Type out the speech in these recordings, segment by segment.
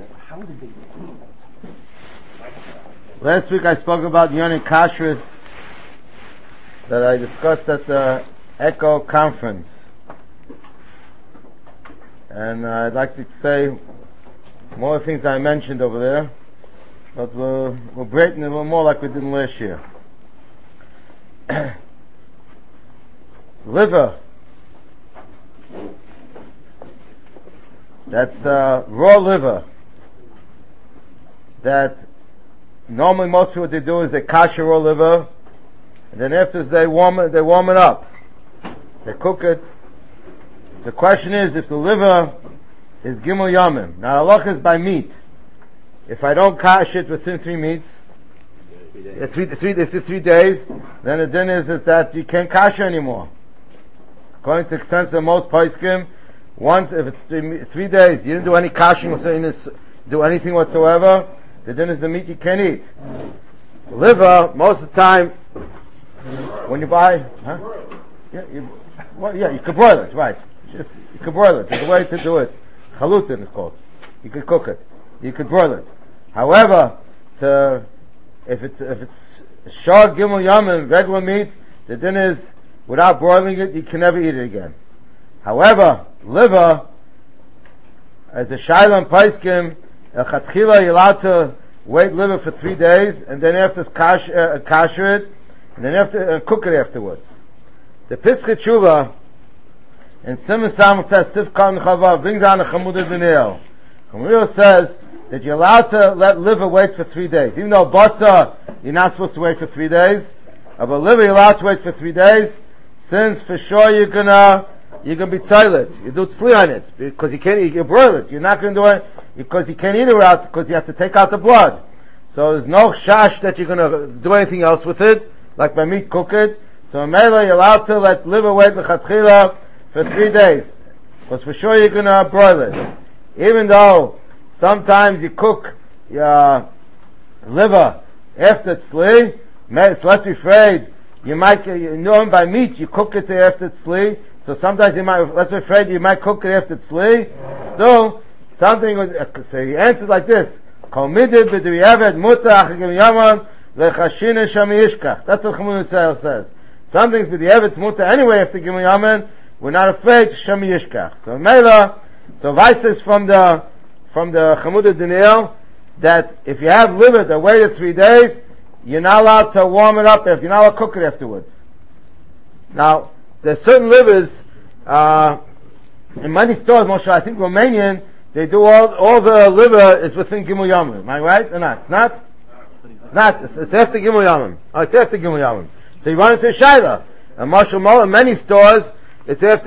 Last week I spoke about Yoni Kashrus that I discussed at the ECHO conference. And I'd like to say more things that I mentioned over there, but we're breaking it a little more like we did last year. Liver. That's raw liver. That normally most people what they do is they kasher raw liver, and then after they warm it up. They cook it. The question is if the liver is gimel yamim. Now halach is by meat. If I don't kash it within 3 meats, 3 days, then the din is that you can't kasher anymore. According to the sense of most poskim, once if it's 3 days, you didn't do any kashing or do anything whatsoever, the din is the meat you can't eat. Liver, most of the time, when you buy, you could broil it, right? You could broil it. There's a way to do it. Chalutin is called. You could cook it. You could broil it. However, if it's shar gimel yamim, regular meat, the din is without broiling it, you can never eat it again. However, liver, as a shayla and paiskim, chatchila you're allowed to wait liver for 3 days, and then after kasher it, and then after cook it afterwards. The Pischei Tshuva in Siman Samach Sifkan Chava brings down the Chamudah Daniel. Chamudah says that you're allowed to let liver wait for 3 days. Even though basa, you're not supposed to wait for 3 days. But liver, you're allowed to wait for 3 days, since for sure you're gonna be tzaylet. You do tzli on it, because you broil it. You're not gonna do it, because you can't eat it without, because you have to take out the blood. So there's no shash that you're gonna do anything else with it, like by meat, cook it. So in Mela, you're allowed to let liver wait l'chatchila for 3 days. Because for sure you're gonna broil it. Even though sometimes you cook your liver after tzli, let's be afraid, you might, by meat, you cook it after tzli, so sometimes let's be afraid you might cook it after tzli, still, so he answers like this, Kol midid b'dri eved mutach gim yaman lechashine shami yishkach. That's what Chamudah says. Some things with the Evet's muta anyway after Gimel Yamin, we're not afraid to Shemi Yishkach. So Mela, Weiss is from the Chamudah Daniel, that if you have liver that waited 3 days, you're not allowed to warm it up, you're not allowed to cook it afterwards. Now, there's certain livers, in many stores, Moshe, I think Romanian, they do all the liver is within Gimel Yamin. Am I right or not? It's not? It's not. It's after Gimel Yamin. Oh, it's after Gimel Yamin. So you run into a shayla. And Marshall Mullah, in many stores, it's after,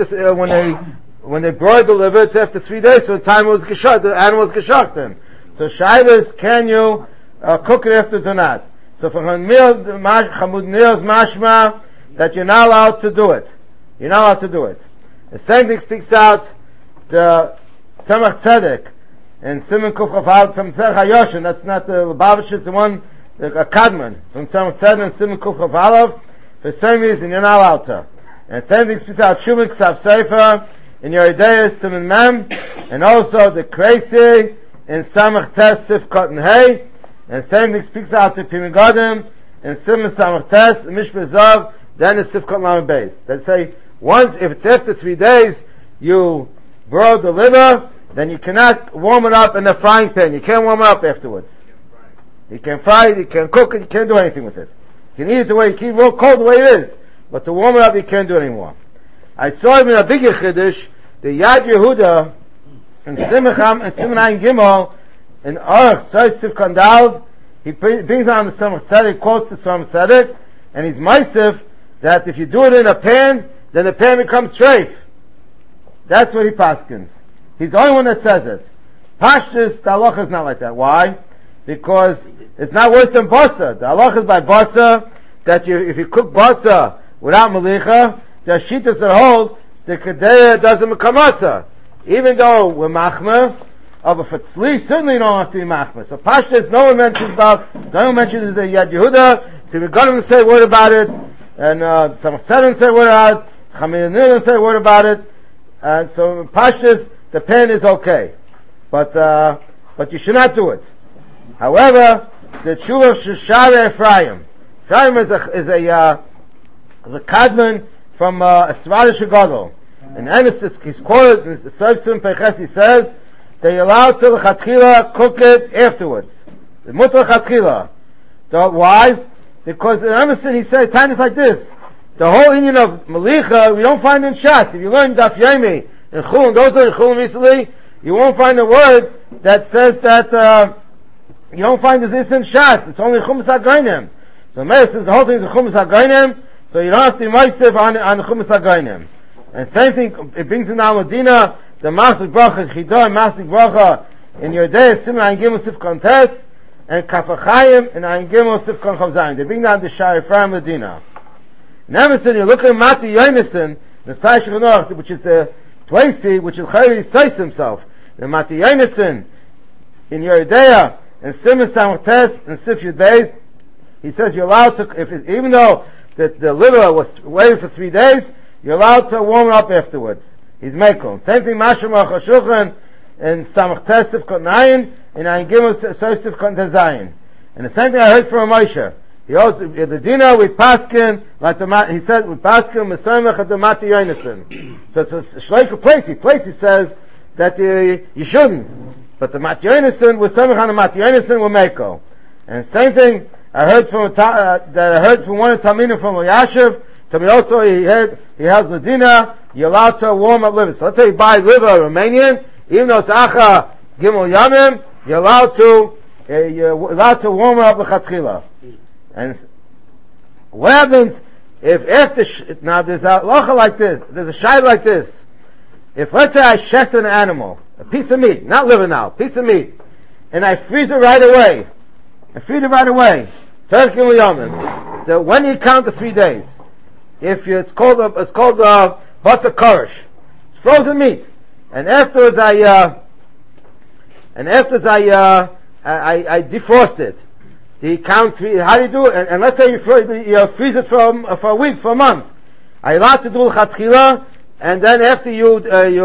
when they broil the liver, it's after 3 days, so the time was geshacht, the animal was geshacht then. So shayla is, can you, cook it afterwards or not? So for Chamudah Daniel's mashma, that you're not allowed to do it. You're not allowed to do it. The same thing speaks out, the Tzemach Tzedek, and Siman Kuf Chaf from Tzemach Hayoshin, that's not the Lubavitch, it's the one, a Kadman, from Tzemach Tzedek and Siman Kuf Chaf Alav. For the same reason, you're not allowed to. And same thing speaks out Shumik Ksav Sefer, in your Yedeya Siman Mem, and also the Kreisi, in Samach Tes Sifkot and Hay, and same thing speaks out to Pimigodim, in Siman Samach Tes, Mishpah Zav, then the Sifkot Lamed Beis. They say, once, if it's after 3 days, you broil the liver, then you cannot warm it up in the frying pan. You can't warm it up afterwards. You can fry it, you can cook it, you can't do anything with it. You can eat it the way you keep it cold the way it is. But to warm it up, you can't do it anymore. I saw him in a bigger Chiddush, the Yad Yehuda, in Simcham, and Siman Gimel, in Aruch, Soisiv Kandal, he brings on the Samach Tzedek, quotes the Samach Tzedek, and he's Maisiv, that if you do it in a pan, then the pan becomes treif. That's what he paskins. He's the only one that says it. Pashtus, the halacha is not like that. Why? Because it's not worse than basa. The halacha is by basa, that if you cook basa without malicha, the shittas that hold, the kedeya doesn't become asa. Even though we're machmeh, but for tzli, certainly you don't have to be machmeh. So pashtus, no one mentions the only one mentions is the Yad Yehuda, so we got him to say a word about it, and some Tzedek say a word about it, Chamudah Daniel say a word about it, and so pashtus, the pen is okay. But but you should not do it. However, the tshuva of Sheshare Ephraim. Ephraim is a kadman from a Svardish Gadol. And Enes, he's quoted in Sovsim Peches, he says, they allow to the Chatchila cook it afterwards. The Mutter Chatchila. Why? Because in Emerson he said, time is like this. The whole union of Malicha, we don't find in Shas. If you learn Daf Yomi, in Chulun, those are in Chulun recently, you won't find a word that says that, you don't find this in Shas. It's only Chumas HaGoynim. So Meir says the whole thing is a Chumas HaGoynim, so you don't have to be Moisef on the Chumas HaGoynim. And same thing, it brings in Al Medina, the Masik Bracha, Chidah, Masik Bracha, in your day, Simon Ayin Gimel Sif Kontes, and Kafachayim, and Ayin Gimel Sif Kon Chav Zayin. They bring down the Shari Ephraim Medina. In Emerson, you look at Mati Yonason, the Sai Shechanor, which is the place which is Chayri Sais himself. The Mati Yonason, in your day, and Simon Samachtes, and Sif Yud Beis, he says you're allowed to, even though the liver was waiting for 3 days, you're allowed to warm it up afterwards. He's Mekel. Same thing, Masham HaChashulchan, and Samachtes Sif Kon Nayin, and Ayin Gimel Sif Kon Tezayin. And the same thing I heard from Moshe. He also, the dinner with Paskin, like he said, with Paskin, Mesamech at the Mati Yonason. So it's a Shleika place, he says, that you shouldn't. But the Mati Yonason, with Samech on the Mati Yonason, will Mekel. And same thing, I heard from one of Talmidim from Yashiv. Tell me also he has the dinner. You're allowed to warm up liver. So let's say you buy liver Romanian, even though it's Acha Gimel Yamim, you're allowed to warm up the Chatchila. And what happens if after now there's a locha like this, there's a shayla like this. If let's say I shecht an animal, a piece of meat, not liver now, piece of meat, and I freeze it right away. When you count the 3 days, it's called basa korish. It's frozen meat, and afterwards I defrost it. Do you count 3? How do you do it? And let's say you freeze it for a week, for a month. Are you allowed to do l'chatchila, and then after you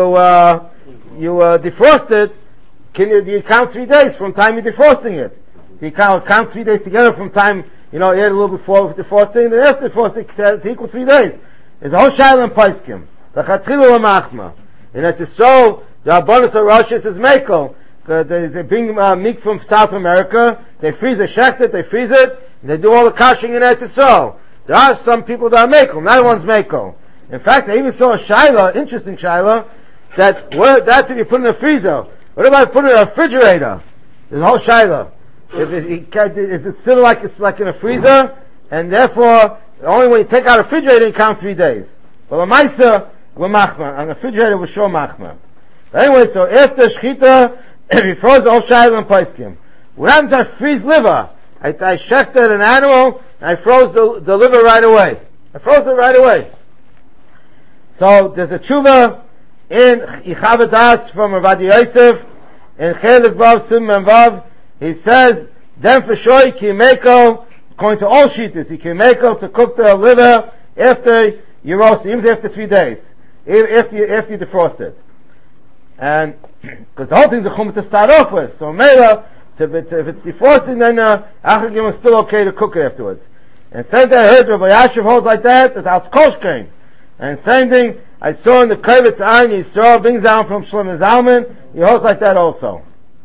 defrost it, do you count 3 days from time you're defrosting it? Do you count 3 days together from time, you add a little before defrosting, and then after defrosting to equal 3 days? It's a whole shayla and paiskim. The chatchila machma. And it's so, the abundance of Roshis is mekel. They bring meat from South America, they freeze it, shecht it, they freeze it, and they do all the kashing in Eretz Yisrael. There are some people that are mekel, not everyone's mekel. In fact, I even saw a shayla, interesting shayla, that's if you put in a freezer. What if I put it in a refrigerator? There's a whole shayla. Is it still like it's like in a freezer, and therefore only when you take out a refrigerator you count 3 days. Well, a ma'aser we're machma, and the refrigerator will show machma. But anyway, so after shchita, we froze the whole shayla and paiskim. What happens? I freeze liver. I shechted an animal, and I froze the liver right away. I froze it right away. So there's a tshuva in Yichavadas from Rabbi Yosef in Chelik Vav Simon Vav. He says, then for sure you can make according to all shittas, you can make to cook the liver after you roast it, even after 3 days, after you defrost it. And because the whole thing is a chumah to start off with, so Meira, if it's defrosting, then Achagim is still okay to cook it afterwards. And same thing I heard Rabbi Yashiv holds like that, it's Alts Kolshkein. And same thing I saw in the Kovitz Ayin Yisrael brings down from Shlomo Zalman, he holds like that also.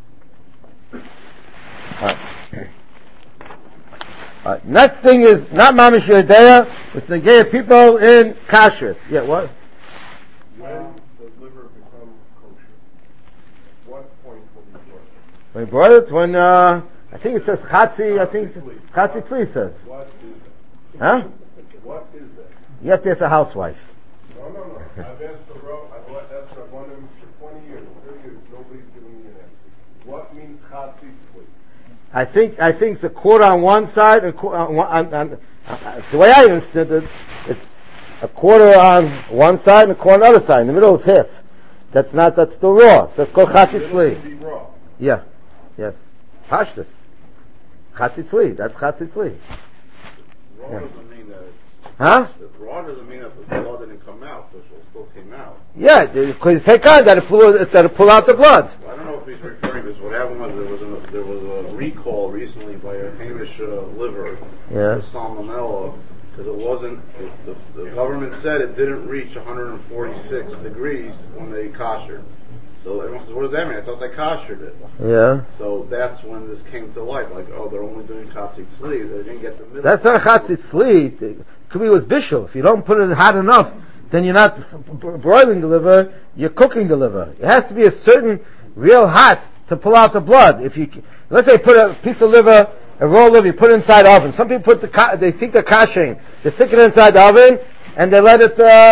Next thing is not Mamish Yodea, it's the gay people in kashrus. Yeah, what? When the liver becomes kosher, what point will you brought it? When he brought it, when I think it says Chatzi, Chatzi Tzli says. What is that? Huh? What is that? You have to ask a housewife. No. I've asked Rabbanim for 20 years, 30 years, nobody's given me an answer. What means Chatzi Tzli? I think it's a quarter on one side, and the way I understood it, it's a quarter on one side and a quarter on the other side. In the middle is half. That's still raw. So it's called Chatzi Tzli. Raw. Yeah. Yes. Pashtus. Chatzi Tzli. That's Chatzi Tzli. Raw doesn't mean that. Huh? Raw doesn't mean that the blood didn't come out. The fish still came out. Yeah, because you take on that it pull out the blood. I don't know if he's referring to this. What happened was there was a recall recently by a Hamish liver, Yeah. salmonella, because it wasn't. The government said it didn't reach 146 degrees when they koshered. So everyone says, "What does that mean? I thought they koshered it." Yeah. So that's when this came to light. Like, oh, they're only doing chatzit tzli. They didn't get the middle. That's not chatzit tzli. It could be it was bishul. If you don't put it hot enough, then you're not broiling the liver, you're cooking the liver. It has to be a certain real hot to pull out the blood. If you, let's say put a piece of liver, a raw liver, you put it inside the oven. Some people they think they're kashing. They stick it inside the oven, and they let it,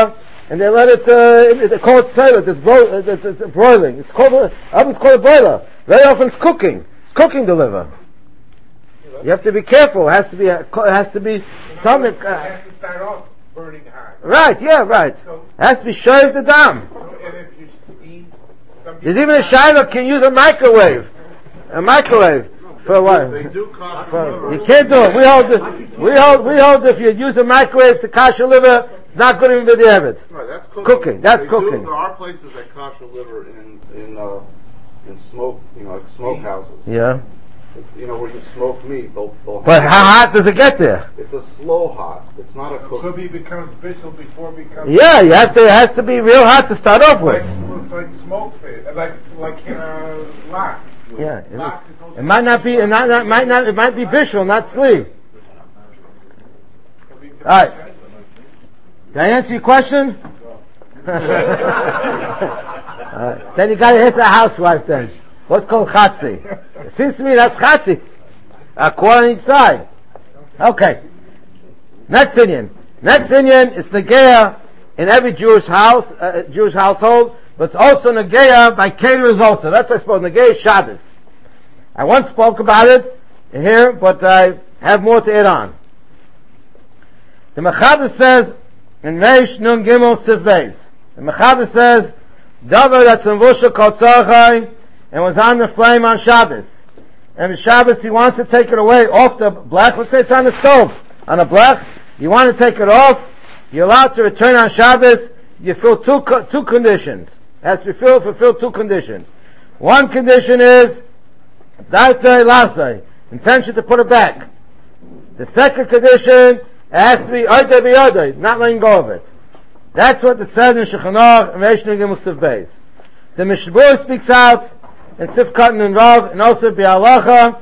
they call it silent, it's broiling. It's called, oven's called a broiler. Very often it's cooking. It's cooking the liver. You have to be careful. It has to be something, It has to start off burning hot. right, yeah, right. So, It has to be shaved the dam. and if you steam, There's even a shiloh can use a microwave. A microwave for a while. They do kosher liver. You can't do it. We hold if you use a microwave to kosher liver, it's not good even for the Eved. Right, that's cooking. Cooking, that's They cooking. There are places that kosher liver in smoke, like smokehouses. Yeah. Where you smoke meat, they'll But how hot does it get there? It's a slow hot. It's not a it cook. could be becomes bishul before it becomes. Yeah, it has to be real hot to start off with. It's like smoke fit, like lox. Yeah, Lox, it might not be, it might be bishul, not sleep. Alright. Did I answer your question? Then you gotta answer a housewife then. What's called chatzi? It seems to me that's chatzi. A quarter on each side. Okay. Next Inyan. It's Nageya in every Jewish house, Jewish household, but it's also Nageya by caterers also. That's, I suppose, Nageya is Shabbos. I once spoke about it here, but I have more to add on. The Mechaber says, in Reish Nun Gimel Sif Beis, the Mechaber says, Davar that's in Vusha called Tzarchai, and was on the flame on Shabbos. And on Shabbos he wants to take it away off the blech. Let's say it's on the stove, on a blech. You want to take it off. You're allowed to return on Shabbos. You fulfill two conditions. It has to be fulfill two conditions. One condition is Dartei Lasai, intention to put it back. The second condition, it has to be Oidei B'Yodei, not letting go of it. That's what it says in Shulchan Aruch and Reish Nun Gimel Sif Beis. The Mishnah Berurah speaks out in Sif Katan and Rav, and also B'Halacha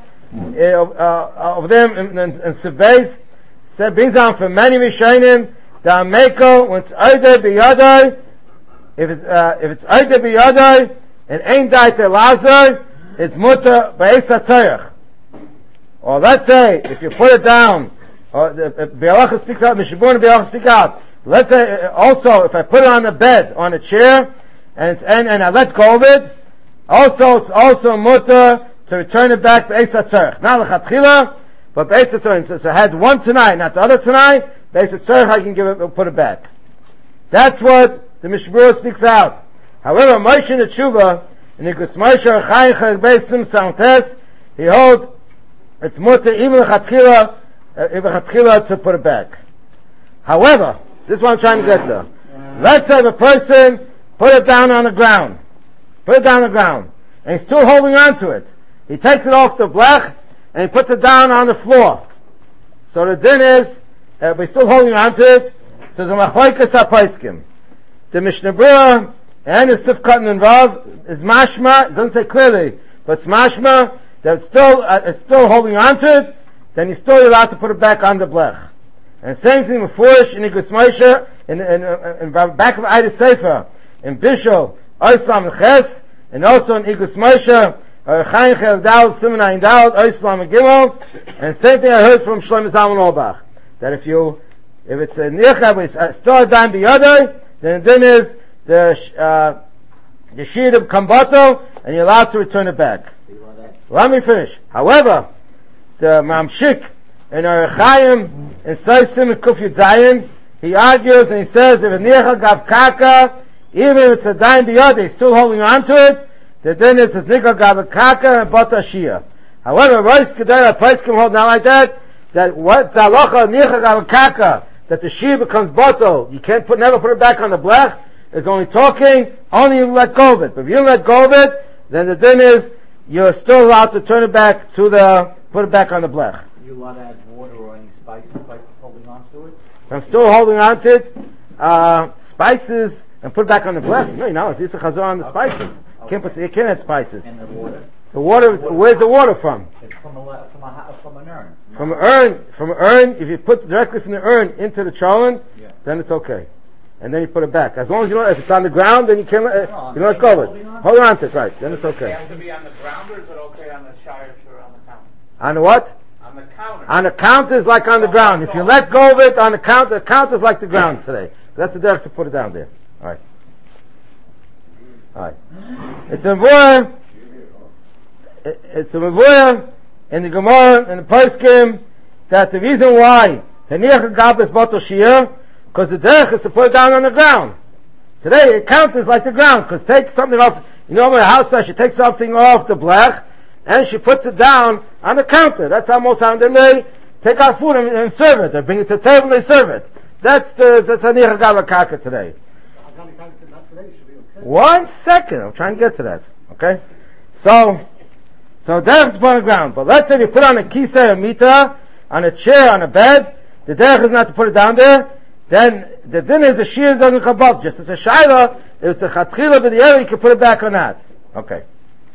of them in Sif Beis. Said brings down from many Rishonim that Meiko when it's Oidei B'Yodei, if it's Oidei B'Yodei and ain't Dartei Lasai, it's mutter B'Eis HaTzorech. Or let's say if you put it down, or B'Halacha speaks out, Mishnah Berurah and B'Halacha speak out. Let's say also if I put it on the bed, on a chair, and I let go of it, it's also mutter to return it back B'Eis HaTzorech. Not l'chatchila, but B'Eis HaTzorech. So I had one tonight, not the other tonight. B'Eis HaTzorech I can put it back. That's what the Mishnah Berurah speaks out. However, Moshe Netshuva in the Moshe Archaim Chelek Beisim Santes, he holds it's mutter even l'chatchila to put it back. However, this is what I'm trying to get to. Let's say a person put it down on the ground. And he's still holding on to it. He takes it off the blech, and he puts it down on the floor. So the din is, but he's still holding on to it, so the Machlokes HaPoskim. The Mishnah Berurah, and the Sif Katan and Rav, is mashma, it doesn't say clearly, but it's mashma, that it's still holding on to it, then he's still allowed to put it back on the blech. And same thing with Furish in Igus Moshe, in back of Eidus Sefer, in Bishul, Oislam Ches, and also in Igus Moshe, Chaim Chelek Daled, Siman Ayin Daled, Oislam Gimel, and same thing I heard from Shlomo Zalman Auerbach, that if it's a Nircha, but it's still a Daim B'Yodei, then is the Shir of Kambato, and you're allowed to return it back. Let me finish. However, the Mamshik, in Archaim, in Soisim and Kuf Yud Zayin, he argues and he says, if a Nircha Gav Kaka, even if it's a Daim B'Yodei, he's still holding on to it, the din is Nircha Gav Kaka and Bata Shia. However, Rosh Kedera Poskim hold not like that what Zalocha Nircha Gav Kaka, that the Shia becomes Bato, you can't never put it back on the blech, it's only talking, only you let go of it. But if you don't let go of it, then the din is, you're still allowed to turn it back to put it back on the blech. You allowed to add water or any spice by holding on to it? If I'm still holding on to it, spices, and put it back on the blech. No, it's Yisra Chazor on the spices. Okay. You can't add spices. And the water? The water, where's the water from? It's from an urn. From an urn, if you put directly from the urn into the cholent, then it's okay. And then you put it back. As long as if it's on the ground, then you can't, you don't let go of it. Hold on to it, right, then it's okay. Does it have to be on the ground, or is it okay on the shire or on the counter? On the what? On the counter. On the counter is like on the ground. If you let go of it on the counter is like the ground today. That's the derech to put it down there. Alright. It's a mevuah in the Gemara, in the Poskim, that the reason why Heniach Gab is Batal Shir, because the derech is to put it down on the ground. Today, the counter is like the ground, because take something off, my house says she takes something off the blech, and she puts it down on the counter. That's how most times they take out food and serve it. They bring it to the table, they serve it. That's Heniach Gab Kaka today. 1 second, I'm trying to get to that. Okay? So derech is put on the ground. But let's say you put on a kisei or mita, on a chair, on a bed, the derech is not to put it down there, then the din is the shear doesn't come up. Just as a shaila, if it's a chatchila with the area, you can put it back on that. Okay.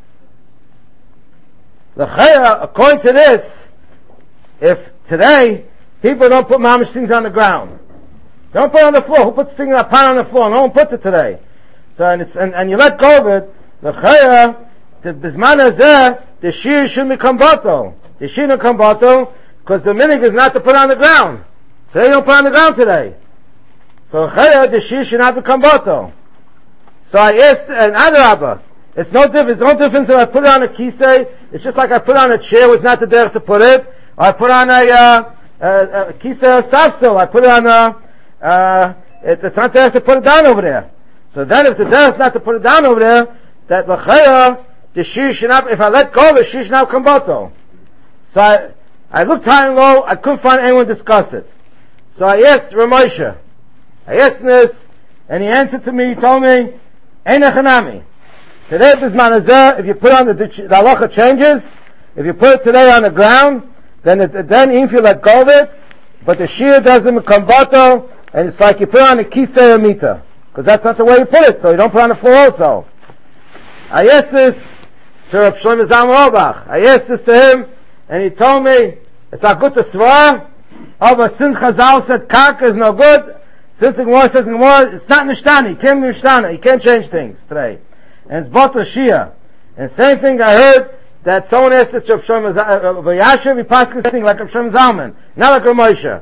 According to this, if today, people don't put mamish things on the ground. Don't put it on the floor. Who puts things in a pot on the floor? No one puts it today. So, and you let go of it, the bisman hazeh, the shear shouldn't become batal. The shear shouldn't become batal, because the minig is not to put on the ground. So they don't put on the ground today. So the shear should not become batal. So I asked, and Adarabba, it's no difference if I put it on a kisei, it's just like I put on a chair, was not the derech to put it, or I put on a kisei or safsel, I put it on it's not derech to put it down over there. So then if the derech is not to put it down over there, that l'chaya, the shear should not, if I let go, the shear should not come batal. So I looked high and low, I couldn't find anyone to discuss it. So I asked Ramosha, this, and he answered to me, he told me, Ein echanami. Today bisman hazeh, if you put on the halacha changes, if you put it today on the ground, then even if you let go of it, but the shear doesn't become batal, and it's like you put on a kisei or mita. Because that's not the way you put it, so you don't put it on the floor also. I asked this to Rav Shlomo Zalman Auerbach. I asked this to him, and he told me, it's not good to swear, but since Chazal said karka is no good, since the Gemara says in the Gemara, it's not nishtana, you can't be nishtana, you can't change things today. And it's batal shia. And same thing I heard, that someone asked this to Rav Shlomo Yashav, he passed this thing like Rav Shlomo Zalman, not like Rav Moshe.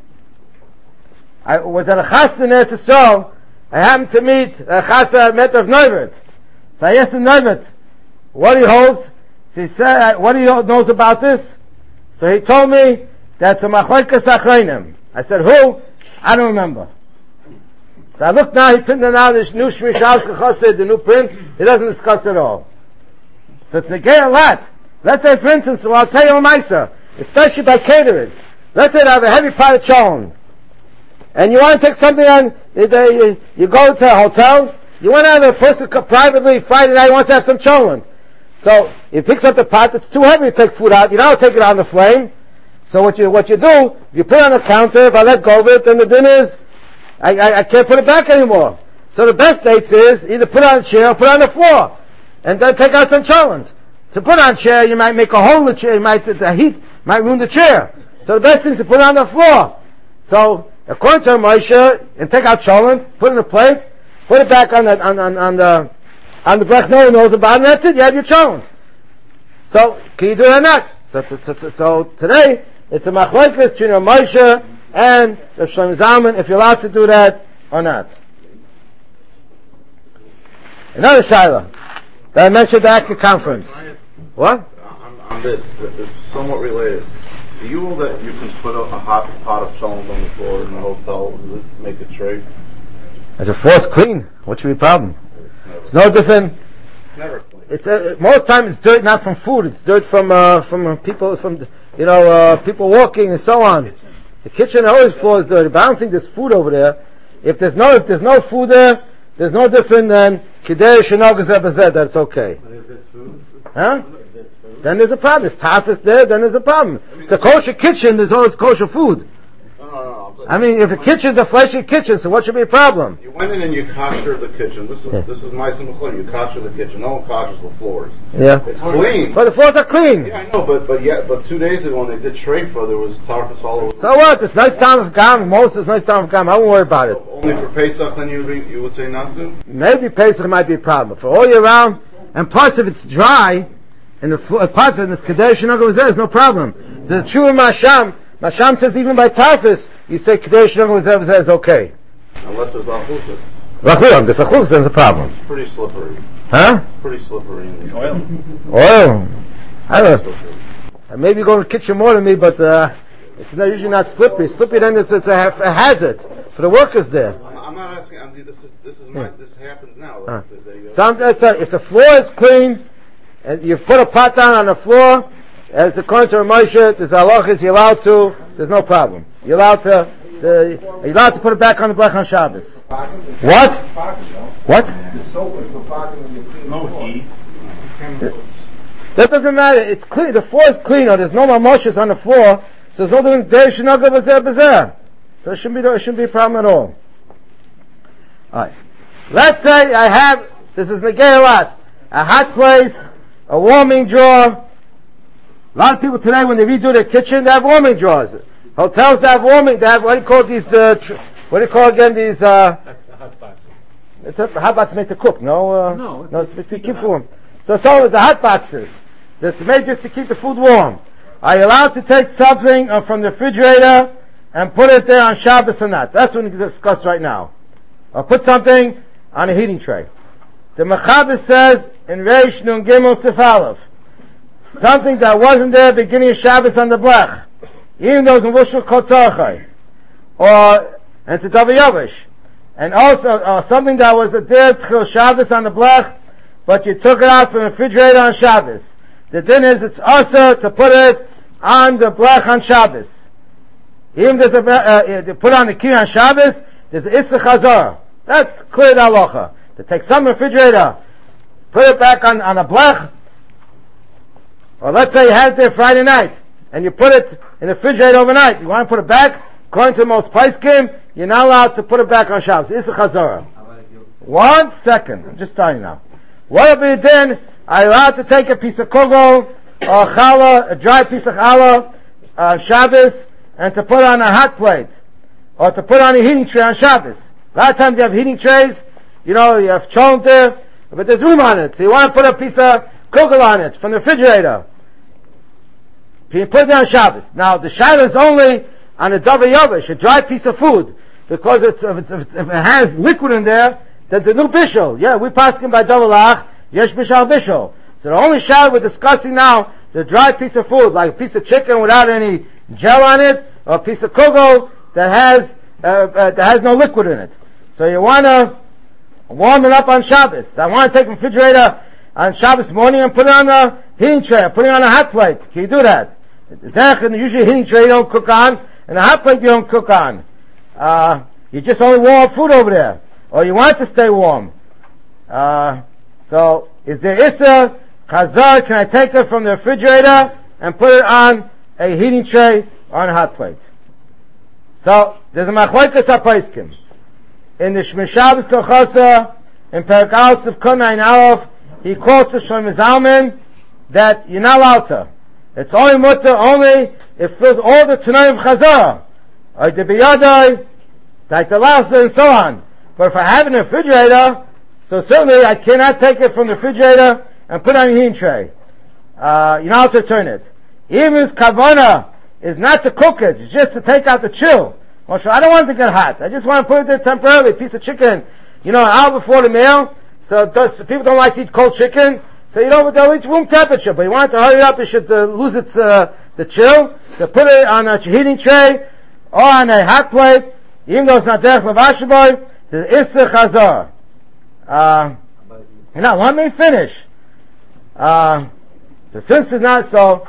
I was at a chas in Eretz Yisrael, I happened to meet a chasa met of Neuvert. So I asked him Neuvert, what he holds. So he said, what he knows about this? So he told me that's a machlokes achreinim. I said, who? I don't remember. So I looked now, he printed out this new Shmishal Chassid, the new print, he doesn't discuss it all. So it's negay a lot. Let's say, for instance, well, I'll tell you a Maisa, especially by caterers. Let's say I have a heavy pot of cholent. And you want to take something on, you go to a hotel, you want to have a person privately, Friday night, wants to have some cholent. So, he picks up the pot, it's too heavy to take food out, you don't take it on the flame. So what you do, you put it on the counter, if I let go of it, then the din is, I can't put it back anymore. So the best dates is, either put it on a chair or put it on the floor. And then take out some cholent. To put on a chair, you might make a hole in the chair, the heat might ruin the chair. So the best thing is to put it on the floor. So, according to Moshe, and take out cholent, put it in a plate, put it back on the blech, no one knows about it, and that's it, you have your cholent. So, can you do it or not? So today, it's a machlokes between Moshe and Rav Shlomo Zalman, if you're allowed to do that or not. Another shaila that I mentioned at the conference. What? On this, it's somewhat related. Do you know that you can put a hot pot of cholent on the floor in a hotel and make it straight? As a floor's clean, what should be the problem? It's no different. Never clean. It's most times it's dirt not from food. It's dirt from people, people walking and so on. The kitchen always floor is dirty, but I don't think there's food over there. If there's no food there, there's no different than kidei shenogah zeh b'zeh. That's okay. But if there's food, Huh? Then there's a problem. There's tafis there, then there's a problem. It's a kosher kitchen, there's always kosher food. No. I mean, if the kitchen's a fleshy kitchen, so what should be a problem? You went in and you kosher the kitchen. This is my simple claim. You kosher the kitchen. No one koshers the floors. Yeah. It's clean. But the floors are clean. Yeah, I know, but 2 days ago when they did Shrefa, there was tarpus all over. So what? It's nice time of Gam. Most is nice time of Gam. I won't worry about it. Only for Pesach, then you would say not to? Maybe Pesach might be a problem. For all year round, and plus if it's dry, and the parts of this Kadesh Nagel there's no problem. The true Masham says even by Tarfus, you say Kadesh Nagel is okay. Unless there's Achluchas. L'chulam, there's Achluchas, there's a problem. It's pretty slippery. Huh? Pretty slippery. Oil. I don't know. Maybe you go to the kitchen more than me, but it's usually not slippery. Slippery then it's a hazard for the workers there. I'm not asking. This happens now. If the floor is clean, and you've put a pot down on the floor, as according to Moshe, there's halachas, you're allowed to. There's no problem. You're allowed to put it back on the blech on Shabbos. What? What? No heat. That doesn't matter. It's clean. The floor is clean. Or there's no more moshes on the floor, so there's no doing day shinaga bazer. So it shouldn't be a problem at all. Alright. Let's say I have, this is Negei a hot place, a warming drawer. A lot of people today, when they redo their kitchen, they have warming drawers. Hotels, they have what do you call these, what do you call again these, Hot box. it's a hot box made to cook, no? No, it's to keep warm. So it's the hot boxes. That's made just to keep the food warm. Are you allowed to take something from the refrigerator and put it there on Shabbos or not? That's what we discuss right now. Or put something on a heating tray. The Mechaber says in Reish Nun Gimel Sif Aleph, something that wasn't there beginning of Shabbos on the blech, even though it's in Vushul Kotzachai, and it's a Davi Yavish, and also something that was there till Shabbos on the blech, but you took it out from the refrigerator on Shabbos. The din is it's also to put it on the blech on Shabbos. Even there's to put on the key on Shabbos, there's an Issa Chazar. That's clear halacha. To take some refrigerator, put it back on a blech, or let's say you had it there Friday night, and you put it in the refrigerator overnight. You want to put it back, according to the most poskim, you're not allowed to put it back on Shabbos. Issa Chazara. 1 second. I'm just starting now. What if it then, are you allowed to take a piece of kugel, or challah, a dry piece of challah, Shabbos, and to put on a hot plate, or to put on a heating tray on Shabbos? A lot of times you have heating trays, you have cholent there, but there's room on it, so you want to put a piece of kugel on it from the refrigerator. You put it on Shabbos. Now the shaila is only on a davar yavish, a dry piece of food, because if it has liquid in there, then it's a new bishul. Yeah, we're passing by davar lach, yesh bishal bishul. So the only shaila we're discussing now, the dry piece of food, like a piece of chicken without any gel on it, or a piece of kugel that has no liquid in it. So you want to warm it up on Shabbos. I want to take the refrigerator on Shabbos morning and put it on the heating tray, put it on a hot plate. Can you do that? Usually a heating tray you don't cook on, and a hot plate you don't cook on. You just only warm up food over there. Or you want it to stay warm. So, is there Issa, Chazar, can I take it from the refrigerator and put it on a heating tray or on a hot plate? So, there's a Machlokes HaPoskim. In the Shmir Shabbos Kochasa, in Perek Aleph of Kunayin Aleph, he quotes the Shlomo Zalman that you're not allowed to. It's only mutter, only it fills all the Tanai of Chazar. Or the Biyadai, Taitalasa, and so on. But if I have it in a refrigerator, so certainly I cannot take it from the refrigerator and put it on a heating tray. You're not allowed to turn it. Even his kavana is not to cook it, it's just to take out the chill. Moshe, I don't want it to get hot. I just want to put it there temporarily, a piece of chicken, an hour before the meal. So people don't like to eat cold chicken. So they'll eat room temperature, but you want it to hurry up, it should lose its, the chill. To put it on a heating tray, or on a hot plate, even though it's not derech levashaboy, the Issa Chazar. Let me finish. So since it's not so,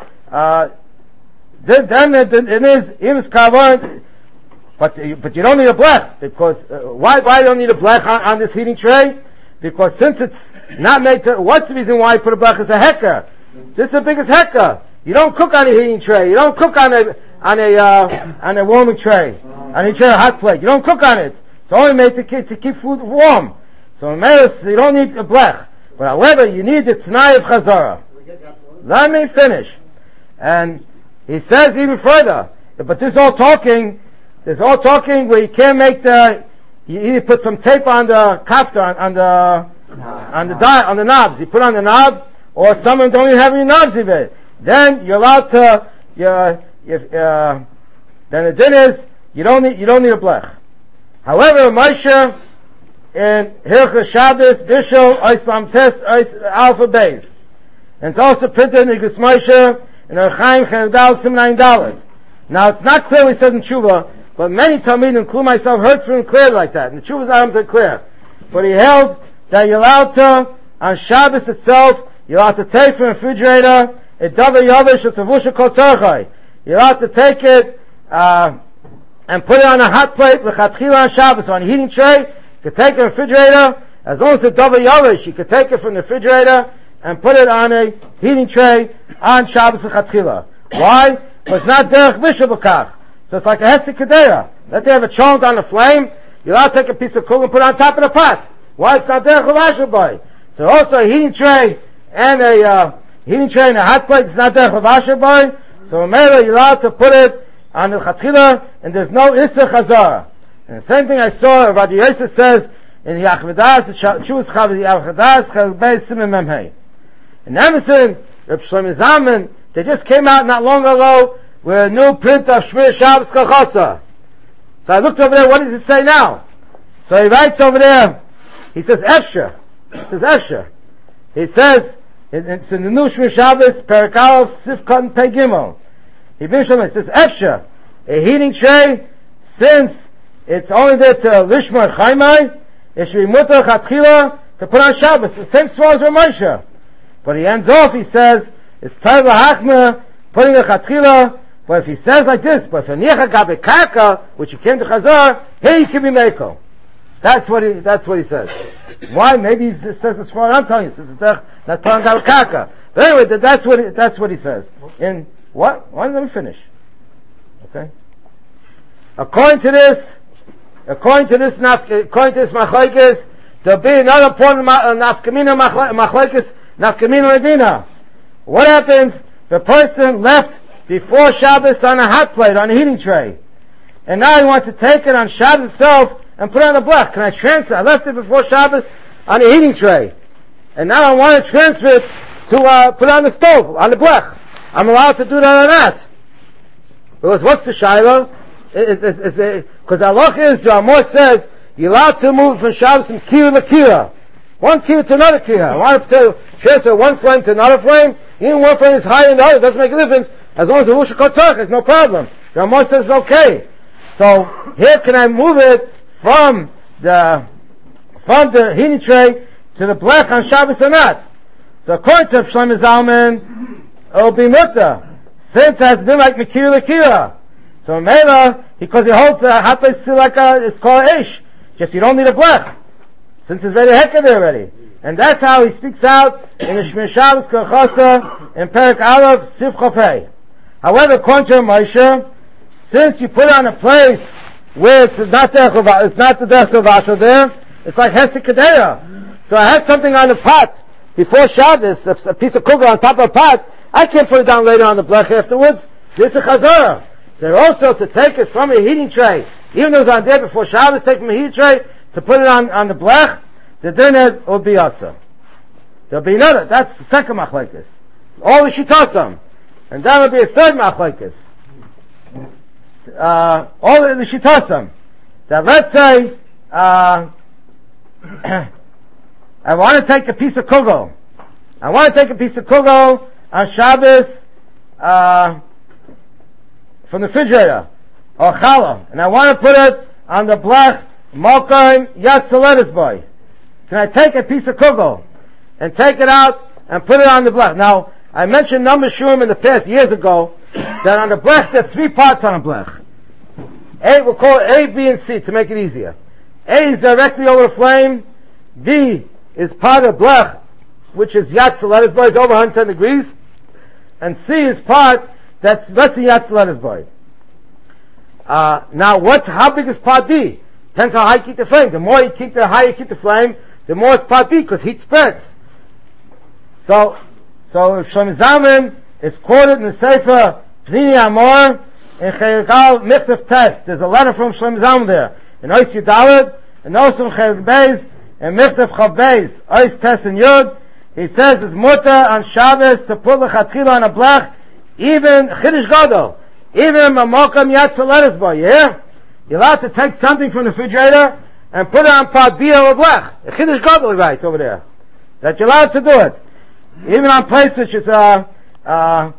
then it is Im's Kavon, but you don't need a blech, because, why you don't need a blech on this heating tray? Because since it's not made to, what's the reason why you put a bracha as a hecker? This is the biggest hecker. You don't cook on a heating tray. You don't cook on a warming tray. On a tray, a hot plate. You don't cook on it. It's only made to keep food warm. So you don't need a blech. But however, you need the t'nai of chazara. Let me finish. And he says even further, but there's all talking where you can't make you either put some tape on the kafta, on the knobs. You put on the knob, or some of them don't even have any knobs even. Then you're allowed to, then the din is, you don't need a blech. However, Moshe, in Hilchos Shabbos, Bishul, Islam Tes, Alpha Beis. And it's also printed in Igros Moshe, in Archaim Chedal Simnayin Dalet. Now it's not clearly said in Tshuva, but many Talmidim, including myself, heard from him clearly like that. And the Tshuva's items are clear. But he held that you're allowed to, on Shabbos itself, you're allowed to take from the refrigerator, a davar yavish, a savusha kol tzarchai. You're allowed to take it, and put it on a hot plate, l'chatchila on Shabbos, on a heating tray. You can take it in the refrigerator, as long as it's davar yavish, you can take it from the refrigerator, and put it on a heating tray on Shabbos l'chatchila. Why? Because it's not derech bishul b'kach. So it's like a hesed kedera. Let's say you have a chunk on the flame, you're allowed to take a piece of coal and put it on top of the pot. Why? It's not derech l'vashel boy. So also a heating tray and a hot plate is not derech l'vashel boy. So you're allowed to put it on the chatchila, and there's no issa chazara. And the same thing I saw, Rabbi Yosef says in the Yachvedas, the Shuvas Chav, the Yachvedas, Chalbei Simon Memhei. In Emerson, Reb Shlomo Zalman, they just came out not long ago with a new print of Shmir Shabbos Kachasa. So I looked over there, what does it say now? So he writes over there, he says Efsher. He says, it's in the new Shmir Shabbos, Perek Aleph, Sifkat and Pei Gimel. He says Efsher, a heating tray, since it's only there to Lishmar Chaimai, it should be Mutar Chatchila to put on Shabbos, the same swell as Ramosha. But he ends off, he says, it's Tayv L'Hachma, putting the Chatchila. But if he says like this, but for Nicha Gabe Kaka, which he came to Chazar, here you can be Meiko. That's what he says. Why? Maybe he says this for, I'm telling you, this is not Paran Gabe Kaka. But anyway, that's what he says. In what? Why? Let me finish. Okay? According to this machlekes, there'll be another point of nafkamina machlekes, nafkamina ledina. What happens? The person left before Shabbos on a hot plate, on a heating tray. And now he wants to take it on Shabbos itself and put it on the blech. Can I transfer? I left it before Shabbos on a heating tray. And now I want to transfer it to, put it on the stove, on the blech. I'm allowed to do that or not. Because what's the shaila? Because the halach is, the Amor says, you're allowed to move from Shabbos from kira to kira. One kira to another kira. I want to transfer one flame to another flame. Even one flame is higher than the other, it doesn't make a difference. As long as the Rusha Kotzach, there's no problem. The Amor says it's okay. So, here can I move it from the heating tray to the blech on Shabbos or not? So according to Shlomo Zalman, it'll be mutter. Since it has to do like Mekira Lekira. So Mela, because he holds the hot place like it's called Ish. Just you don't need a blech. Since it's very hekka there already. And that's how he speaks out in the Shmir Shabbos Kachasa in Perek Aleph Sif Chafei. However, according to Moshe, since you put it on a place where it's not the Derech Vasha there, it's like Hesed Kedera. So I have something on the pot before Shabbos, a piece of kugel on top of a pot, I can't put it down later on the blech afterwards. This is a chazara. So also to take it from a heating tray, even though it's on there before Shabbos, take from a heating tray to put it on the blech, the dinner will be asa. There'll be another, that's the second machlekes. All the shitasam. And that will be a third machlekes. All the shitasam. That let's say, I want to take a piece of kugel. On Shabbos, from the refrigerator, or challah, and I want to put it on the blech, malkaim, yatzaletis boy. Can I take a piece of kugel and take it out and put it on the blech? Now, I mentioned number shurim in the past, years ago, that on the blech, there are 3 parts on a blech. A, we'll call it A, B, and C to make it easier. A is directly over the flame, B is part of blech, which is Yatz Lettuce Boy, is over 110 degrees, and C is part that's less than Yatz Lettuce Boy. Now how big is part B? Depends how high you keep the flame. The more you keep the higher you keep the flame, the more it's part B, because heat spreads. So if Shlomo Zalman is quoted in the Sefer Pnimi Amor, in Chelikal Michtav Test, there's a letter from Shlomo Zalman there, in Ois Yudalad, and also in Chelik Beis, and Michtav Chav Beis, Ois Test and Yud, he says it's mutter on Shabbos to put lechatchila on a blech, even Chiddush Gadol, even Mamokam Yatz Lettuce Boy, you hear? You're allowed to take something from the refrigerator and put it on part B of a blech. Chiddush Gadol, he writes over there, that you're allowed to do it. Even on place which is, you're allowed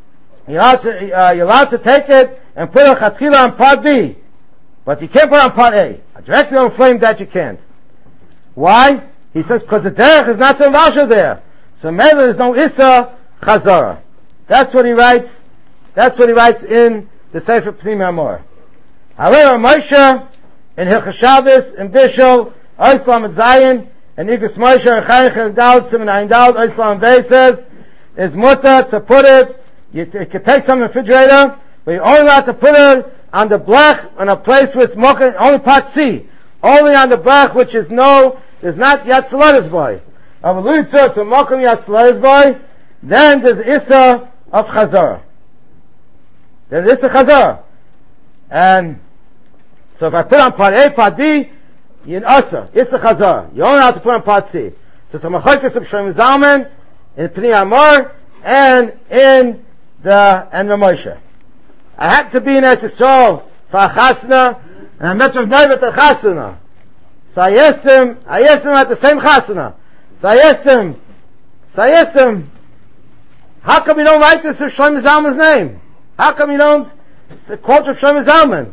to take it and put a chatchila on part B. But you can't put it on part A. Directly on flame that you can't. Why? He says, because the derech is not to vasha there. So maybe there's no Issa Chazara. That's what he writes in the Sefer Pnimi Amor. However, Moshe, in Hilchos Shabbos, in Bishul, Oislam at Zion, and Igros Moshe, and Chayich Dal, Simon Ein Dal, Oislam Bey says, is mutter to put it, you can take some in the refrigerator, but you're only allowed to put it on the blech, on a place with smoke, only part C. Only on the blech, which is not Yatz Lettuce Boy. Avaluitza to Mokum Yatz Lettuce Boy, then there's Issa of Chazar. There's Issa Chazar. And, so if I put on part A, part B, you're Issa Chazar. You only have to put on part C. So it's a Machokes of Shlomo Zalman, in Pnimi Amor, and in the Moshe. I had to be in Eretz Yisrael for a chasna, and I met with Noiv at the chasna. So I asked him at the same chasna. So I asked him, how come you don't write this of Shlomo Zalman's name? How come you don't quote of Shlomo Zalman?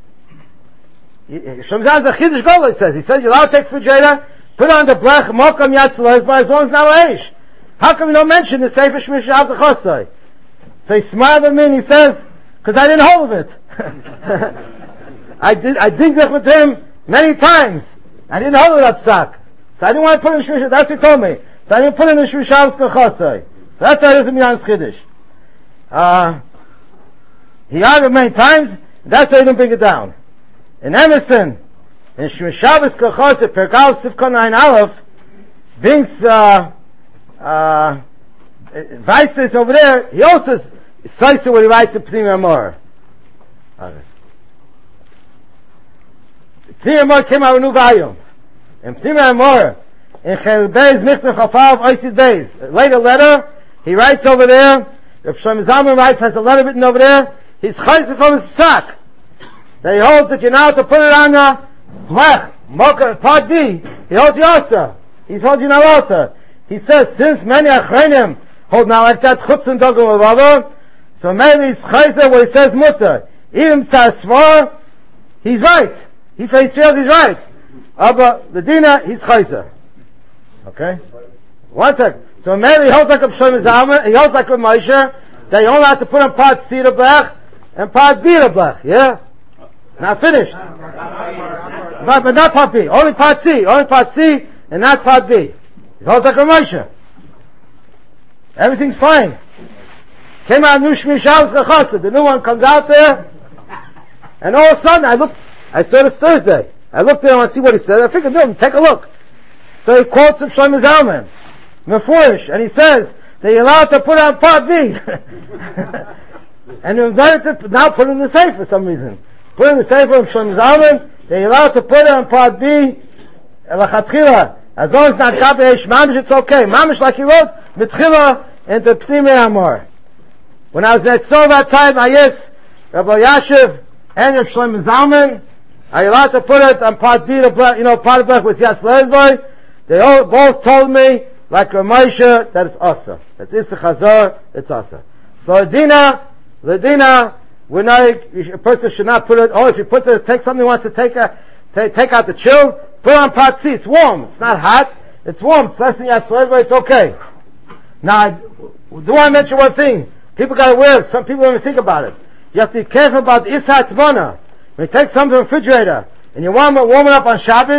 Shlomo Zalman's a Chiddush Gadol, he says. He says you're allowed to take refrigerator, put it on the blech, mokam Yatz Lettuce Boy, as long as it's not reish. How come you don't mention the Sefer Shmish Avzachosai? So he smiled at me and he says, because I didn't hold of it. I did with him many times. I didn't hold of that psak. So I didn't want to put it in Shmish, that's what he told me. So I didn't put it in the Shmish Avzachosai. So that's why it doesn't mean on Chiddush. He argued many times, that's why he didn't bring it down. In Emerson, in Shmish Shabbos Kochosai, Perkal Sivkon Ein Aleph, brings, Weiss over there, he also says what he writes in Pnimi Amor. Pnimi Amor came out with new volume. In Pnimi Amor, in Chelik Beis, Michtav Chafav, Oisid Beis, later letter, he writes over there, if Shlomo Zalman writes, has a letter written over there, he's chayzer from his psak, that he holds that you're now to put it on the blech, mocha, part B, he holds you also. He holds you now also. He says, since many achrenim hold now like that chutz and dogam of other, so maybe it's chayzer where he says mutter. Even Tzasvar, he's right. He feels he's right. But the Dina, he's chayzer. Okay? One second. So maybe he holds like a Shlomo Zalman, he holds like a Moshe, that you only have to put on part C to blech, and part B to blech, yeah? Now finished. But not part B, only part C, and not part B. He holds like a Moshe. Everything's fine. Came out new Shmish Avzachosai, the new one comes out there, and all of a sudden I saw this Thursday. I looked there and I want to see what he said. I figured, no, take a look. So he quotes from Shlomo Zalman, Mefurish, and he says that you're allowed to put on part B. And you've done it to now put it in the safe for some reason. Put it in the safe of Shlomo Zalman, that you're allowed to put it on part B, Lachatchila. As long as it's not Gabesh Mamish, it's okay. Mamish, like he wrote, Mitchila into Pnimi Amor. When I was at Etzor that time, I asked Rabbi Yashiv and Rabbi Shlomo Zalman, are you allowed to put it on part B to blech, part of blech with Yatz Lettuce Boy? They all both told me, like Ramosha, that it's Asa. It's Issa Chazar, it's Asa. So Ladina, a person should not put it, if he puts it, take something he wants to take out the chill, put it on part C, it's warm, it's not hot, it's warm, it's less than Yatz Lettuce Boy, it's okay. Now, I do want to mention one thing. People got aware, some people don't even think about it. You have to be careful about Issa Tzvona. When you take something from the refrigerator, and you warm it up on Shabbos,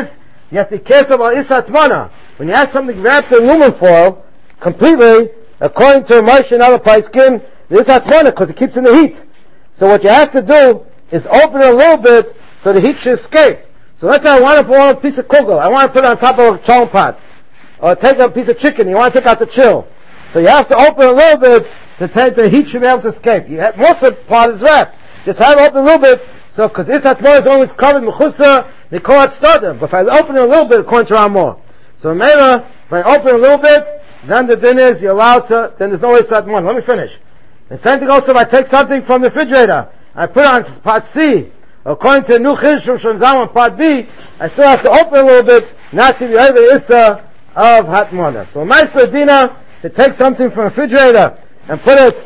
you have to be careful about isatmana. When you have something wrapped in aluminum foil, completely, according to Moshe and other Paiskim, the isatmana, because it keeps in the heat. So what you have to do is open it a little bit so the heat should escape. So let's say I want to put on a piece of kugel. I want to put it on top of a cholent pot. Or take a piece of chicken. You want to take out the chill. So you have to open a little bit to take the heat should be able to escape. Most of the part is wrapped. Just have it open a little bit. So, because this atmor is always covered mechusa, they call it studim. But if I open it a little bit, according to Ramah. So Mela, if I open a little bit, then the din is you're allowed to, then there's no way atmor. Let me finish. The same thing also if I take something from the refrigerator, I put it on part C, according to New Chiddush from Zaman part B, I still have to open a little bit, not to be over Issa of Hatmona. So Ma'aser Dina, to take something from the refrigerator and put it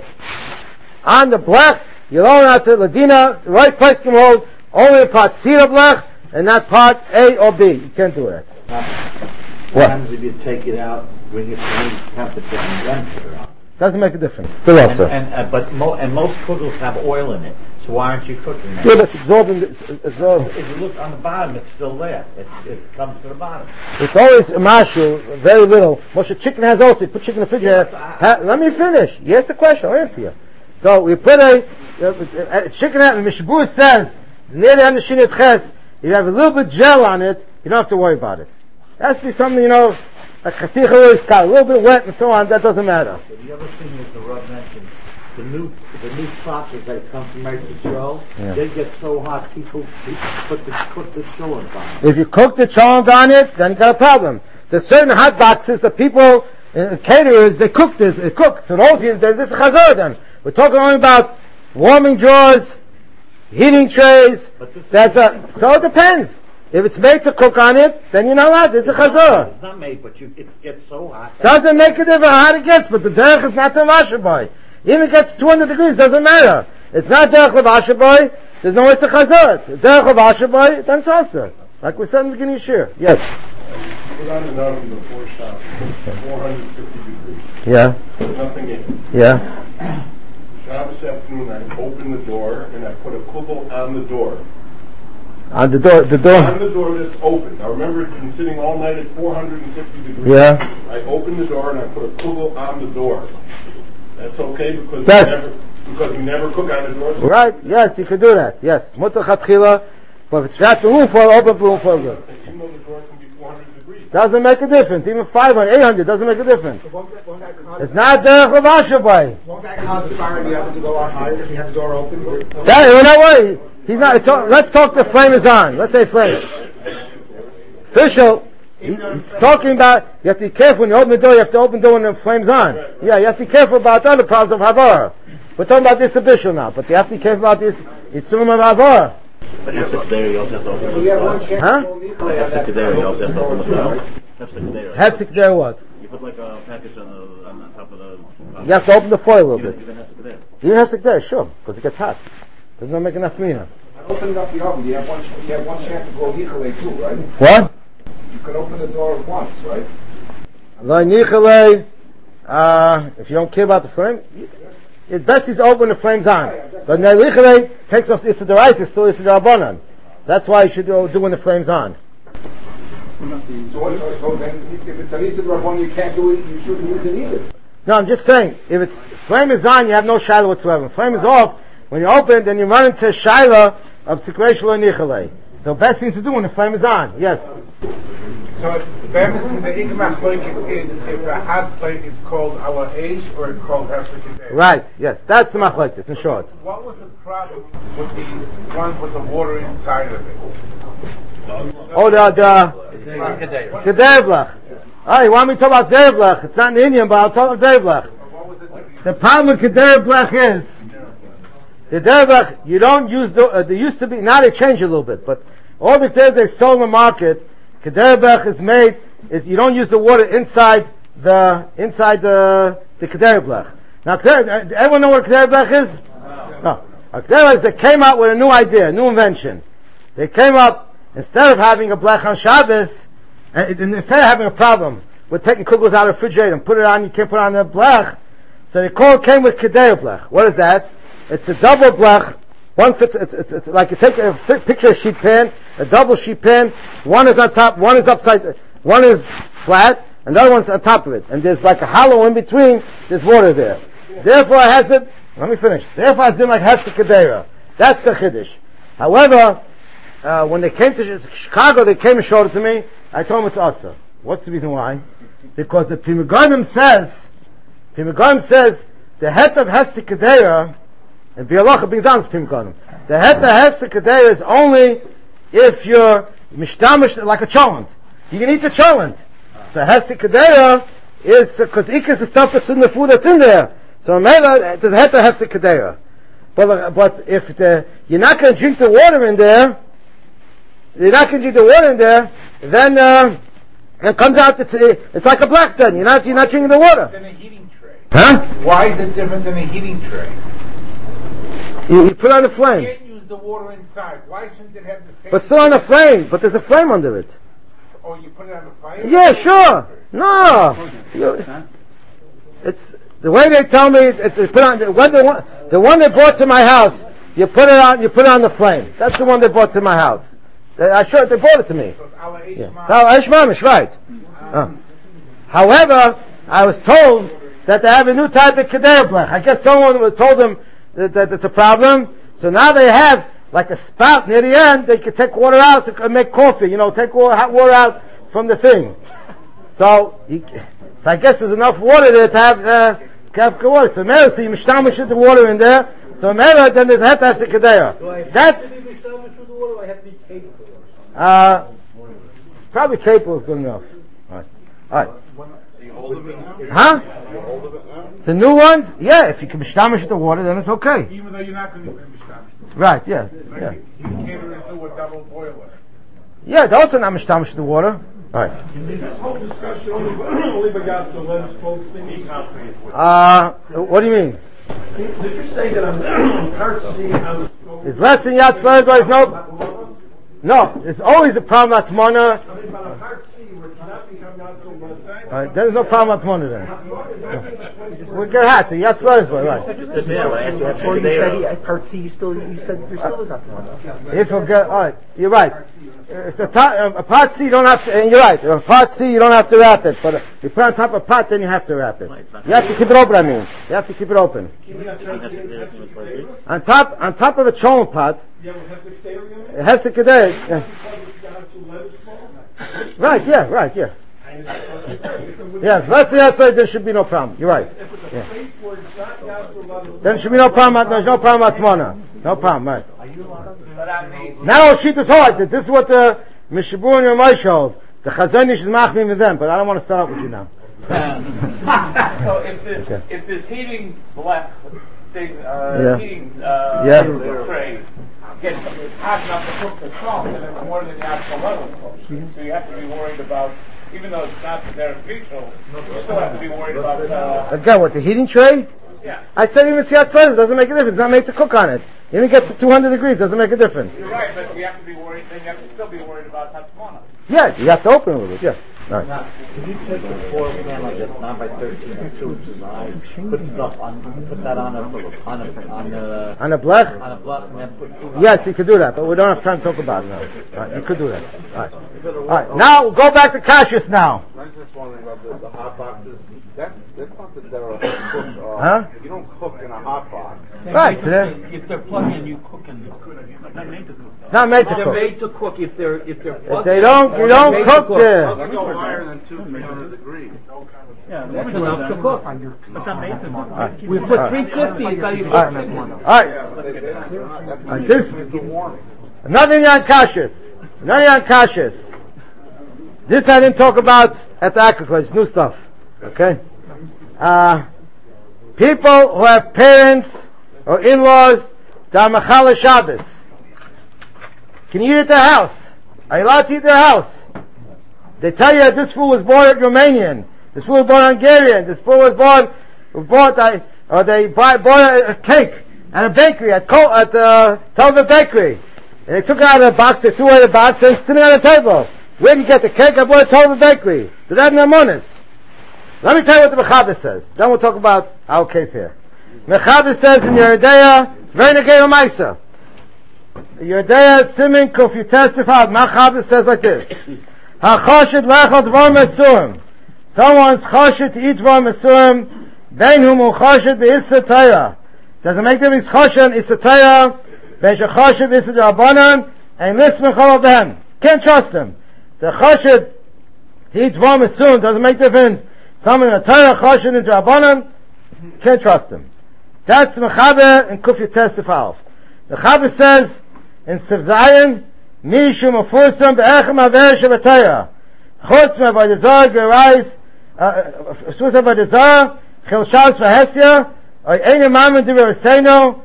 on the blech, you'll only have to Ladina, the right place can hold only the part C of blech, and not part A or B. You can't do that. What? Sometimes if you take it out, bring it to room temperature and then put it on. Doesn't make a difference. Still also. But most kugels have oil in it, so why aren't you cooking that? Yeah, but it's absorbing. It's If you look on the bottom, it's still there. It comes to the bottom. It's always a mashu, very little. Moshe, chicken has also. You put chicken in the refrigerator. Let me finish. You asked the question. I'll answer you. So we put a chicken out, and Mishbur says, near the end of Shinit Ches, if you have a little bit gel on it, you don't have to worry about it. It has to be something, like chaticha is cut, a little bit wet and so on, that doesn't matter. So the other thing that the Rav mentioned, the new clockers that come from Eretz they get so hot, people put the cholent on it. If you cook the cholent on it, then you got a problem. There's certain hot boxes that people, caterers, they cook. So those, there's this chazor then. We're talking only about warming drawers, heating trays. So it depends. If it's made to cook on it, then you're not allowed. There's a chazor. It's not made, but it gets so hot. Doesn't make a difference how hot it gets, but the derech is not to vashaboy. Even if it gets 200 degrees, doesn't matter. It's not derech levashaboy. There's no way to chazor. It's derech levashaboy, then it's also. Like we said in the beginning of the year. Yes. Put on an oven before Shabbos, 450 degrees. Yeah. Nothing in it. Yeah. Shabbos afternoon, I open the door and I put a kugel on the door. On the door. On the door that's open. I remember it's been sitting all night at 450 degrees. Yeah. I open the door and I put a kugel on the door. That's okay because Yes. we never cook on the door. So Right, yes, you can do that. Yes. Mutter chatchila, but if it's wrapped in room foil, open for room foil good. even though the door can be 400 degrees. Doesn't make a difference. Even 500, 800 doesn't make a difference. It's not derech levashaboy. Won't that cause the fire to be able to go on higher if you have the door open? That, you know what? He's not, let's talk the flame is on. Let's say flame. Official, he's talking about, you have to be careful when you open the door, you have to open the door when the flame's on. Yeah, you have to be careful about the other problems of Havara. We're talking about this official now, but you have to be careful about this Yisurim of Havara. But Hefsek Kedera, you also have to open the door. Huh? Hefsek Kedera, you also have to open the door. Hefsek Kedera. Hefsek there what? You put like a package on top of the... You have to open the foil a little bit. Even Hefsek Kedera. Even Hefsek there, sure, because it gets hot. Doesn't make enough mina. Open up the oven. You have one chance to blow Yichale too, right? What? You can open the door once, right? If you don't care about the flame, it's best is open when the flame's on. But Neichale takes off the Issa Deraisa, still Issa Derabanan. That's why you should do when the flame's on. So then, if it's an Issa Rabban, you can't do it, you shouldn't use it either. No, I'm just saying, if it's flame is on, you have no shiloh whatsoever. When flame is off, when you open, then you run into shiloh of Sikresh Lo Nichale. So best thing to do when the flame is on. Yes. So, the Igmach is if a hot plate is called our age or it's called Hefsek Kedera. Right, yes. That's the machlokes, in short. What was the problem with these ones with the water inside of it? Oh, the Kederblach. Oh, you want me to talk about Kederblach? It's not in Indian, but I'll talk about Kederblach. The problem with Kederblach is, the Kederblach, you don't use there used to be, now they changed a little bit, but all the Kederblach they sold in the market, Kederblach is made, you don't use the water inside the Kederblach. Now, everyone know what Kederblach is? No. Kederblach is they came out with a new idea, a new invention. They came up, instead of having a blech on Shabbos, and instead of having a problem with taking kugels out of the refrigerator and put it on, you can't put it on the blech, so they came with Kederblach. What is that? It's a double blech One fits, it's like you take picture a sheet pan, a double sheet pan, one is on top, one is upside, one is flat, and the other one's on top of it. And there's like a hollow in between, there's water there. Therefore it has it, let me finish. Therefore it's been like Hester Kedera. That's the Chiddush. However, when they came to Chicago, they came and showed it to me, I told them it's Asa. What's the reason why? Because the Pri Megadim says, the head of Hester Kedera, and Bialacha brings down this Pri Megadim. The head of Hester Kedera is only if you're mishtamish like a cholent. You can eat a cholent. So Hester Kedera is, because Ikka is the stuff that's in the food that's in there. So Mela, there's a head of Hester Kedera. But if you're not going to drink the water in there, then it comes out, it's like a black then. You're not drinking the water. Than a heating tray. Huh? Why is it different than a heating tray? You put it on the You flame. can't use the water inside. Why shouldn't it have the same? But still on the flame, but there's a flame under it. Oh, you put it on the fire? Yeah, sure. No. It's, the way they tell me, it's put on, the one they brought to my house, you put it on the flame. That's the one they brought to my house. They brought it to me. Yeah. So, Ishmamish, right. However, I was told that they have a new type of Kedera blech. I guess someone told them that it's a problem. So now they have like a spout near the end. They can take water out to make coffee. Take hot water out from the thing. So I guess there's enough water there to have good water. So Mela, so you mishtamish the water in there. So Mela, then there's a het of Kedera. That's probably capable is good enough. All right. Huh? The new ones? Yeah, if you can mishtamish the water, then it's okay. Even though you're not going to be mishtamish. Right, yeah. You can't do a double boiler. Yeah, they're also not mishtamish the water. All right. This whole discussion only begot so let us close things. What do you mean? Did you say that on part C on the stove? It's less than Yad Sled, but no, it's always a problem at Tmona. I mean, but on part C, where it cannot become not so much. Right, there's no problem at Tmona then. We'll get hot, the Yad Sled, right. Before you said part C, you said there still is up one. If you get, alright, you're right. If a part C you don't have to, and you're right, a part C you don't have to wrap it, but if you put on top of a pot, then you have to wrap it. You have to keep it open, You have to keep it open. On top of a cholent pot, it has to Kedera. Right, yeah. Yeah, if less than outside, there should be no problem. You're right. Yeah. Then should be no problem. There's no problem at Tmona. No problem, right. Now sheet is hard. This is what the Mishabur and Ramesh hold. The Chazanish is machmim with them, but I don't want to start up with you now. So if this heating black thing, heating tray gets hot enough to cook the salt, then it's more than the actual level cook. So you have to be worried about, even though it's not beneficial, you still have to be worried about. Again, what, the heating tray? Yeah. I said even Siyat Sled doesn't make a difference. It's not made to cook on it. Even gets to 200 degrees, doesn't make a difference. You're right, but you have to be worried. Then you have to still be worried about Tatsumana. Yeah, you have to open it a little bit. Yeah. All right. Now, could you take the floor pan like this, 9 by 13, or 2 inches high, put stuff on, put that on a blech? On a blech? On a blech, and then put food on Yes, you could do that, but we don't have time to talk about it now. All right, you could do that. All right, now go back to Kashrus now. I'm just wondering about the hot boxes. That's not that they're cooked. Huh? You don't cook in a hot box. Right, so If they're plugged in, you cook in them. Not made to cook. it's not made to They're cook. made to cook if they're plugged They in. don't, you don't Made to cook It there. doesn't go higher than 200-300 degrees. Yeah, that's enough to cook. It's not made to cook. We All put right. 350 inside your All right. chicken. All right. This, another Yan Kashrus. This I didn't talk about at the Akakwa. It's new stuff. Okay? People who have parents or in-laws that are Mechala Shabbos. Can you eat at their house? Are you allowed to eat at their house? They tell you that this food was born at Romanian. This food was born Hungarian. This food was bought a cake at a bakery, at Telva Bakery. And they took it out of the box, they threw it in the box, and it's sitting on the table. Where did you get the cake? I bought it at Telva Bakery. Do that in the Monis. Let me tell you what the Mechaber says. Then we'll talk about our case here. Mechaber says in Yeridea, it's very negay Maisa. Yodea Simin Kuf, you testify, Machabes says like this. HaChoshid lechal dvar mesurim. Someone's choshid to eat dvar mesurim, ben hum choshid be'issa Torah. Doesn't make difference choshid and issa Torah, ben shechoshid be'issa Rabbanan, and listen chol of them. Can't trust him. So choshid to eat dvar mesurim doesn't make difference. Someone in a Torah choshid into Rabbanan, can't trust him. That's Mechaber and Kuf Yotesef. The Chaber says in Sev Zayin, Mishu Mefusam Be'echem Aver Shevatayah. Chutz Me'Avodah Zarah Gerais, Shus Avodah Zarah, Chil Shabbos V'Hesya, Oy Eine Mamen Divrei Reseinu,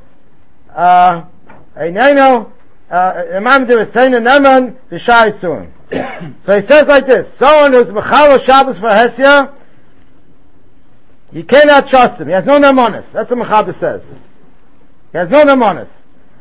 Eineno, Mamen Divrei Reseinu Neman V'Shai Surim. So he says like this, someone who's Mechal Shabbos V'Hesya, you cannot trust him. He has no nemanis. That's what Mechaber says. He has no nemanis.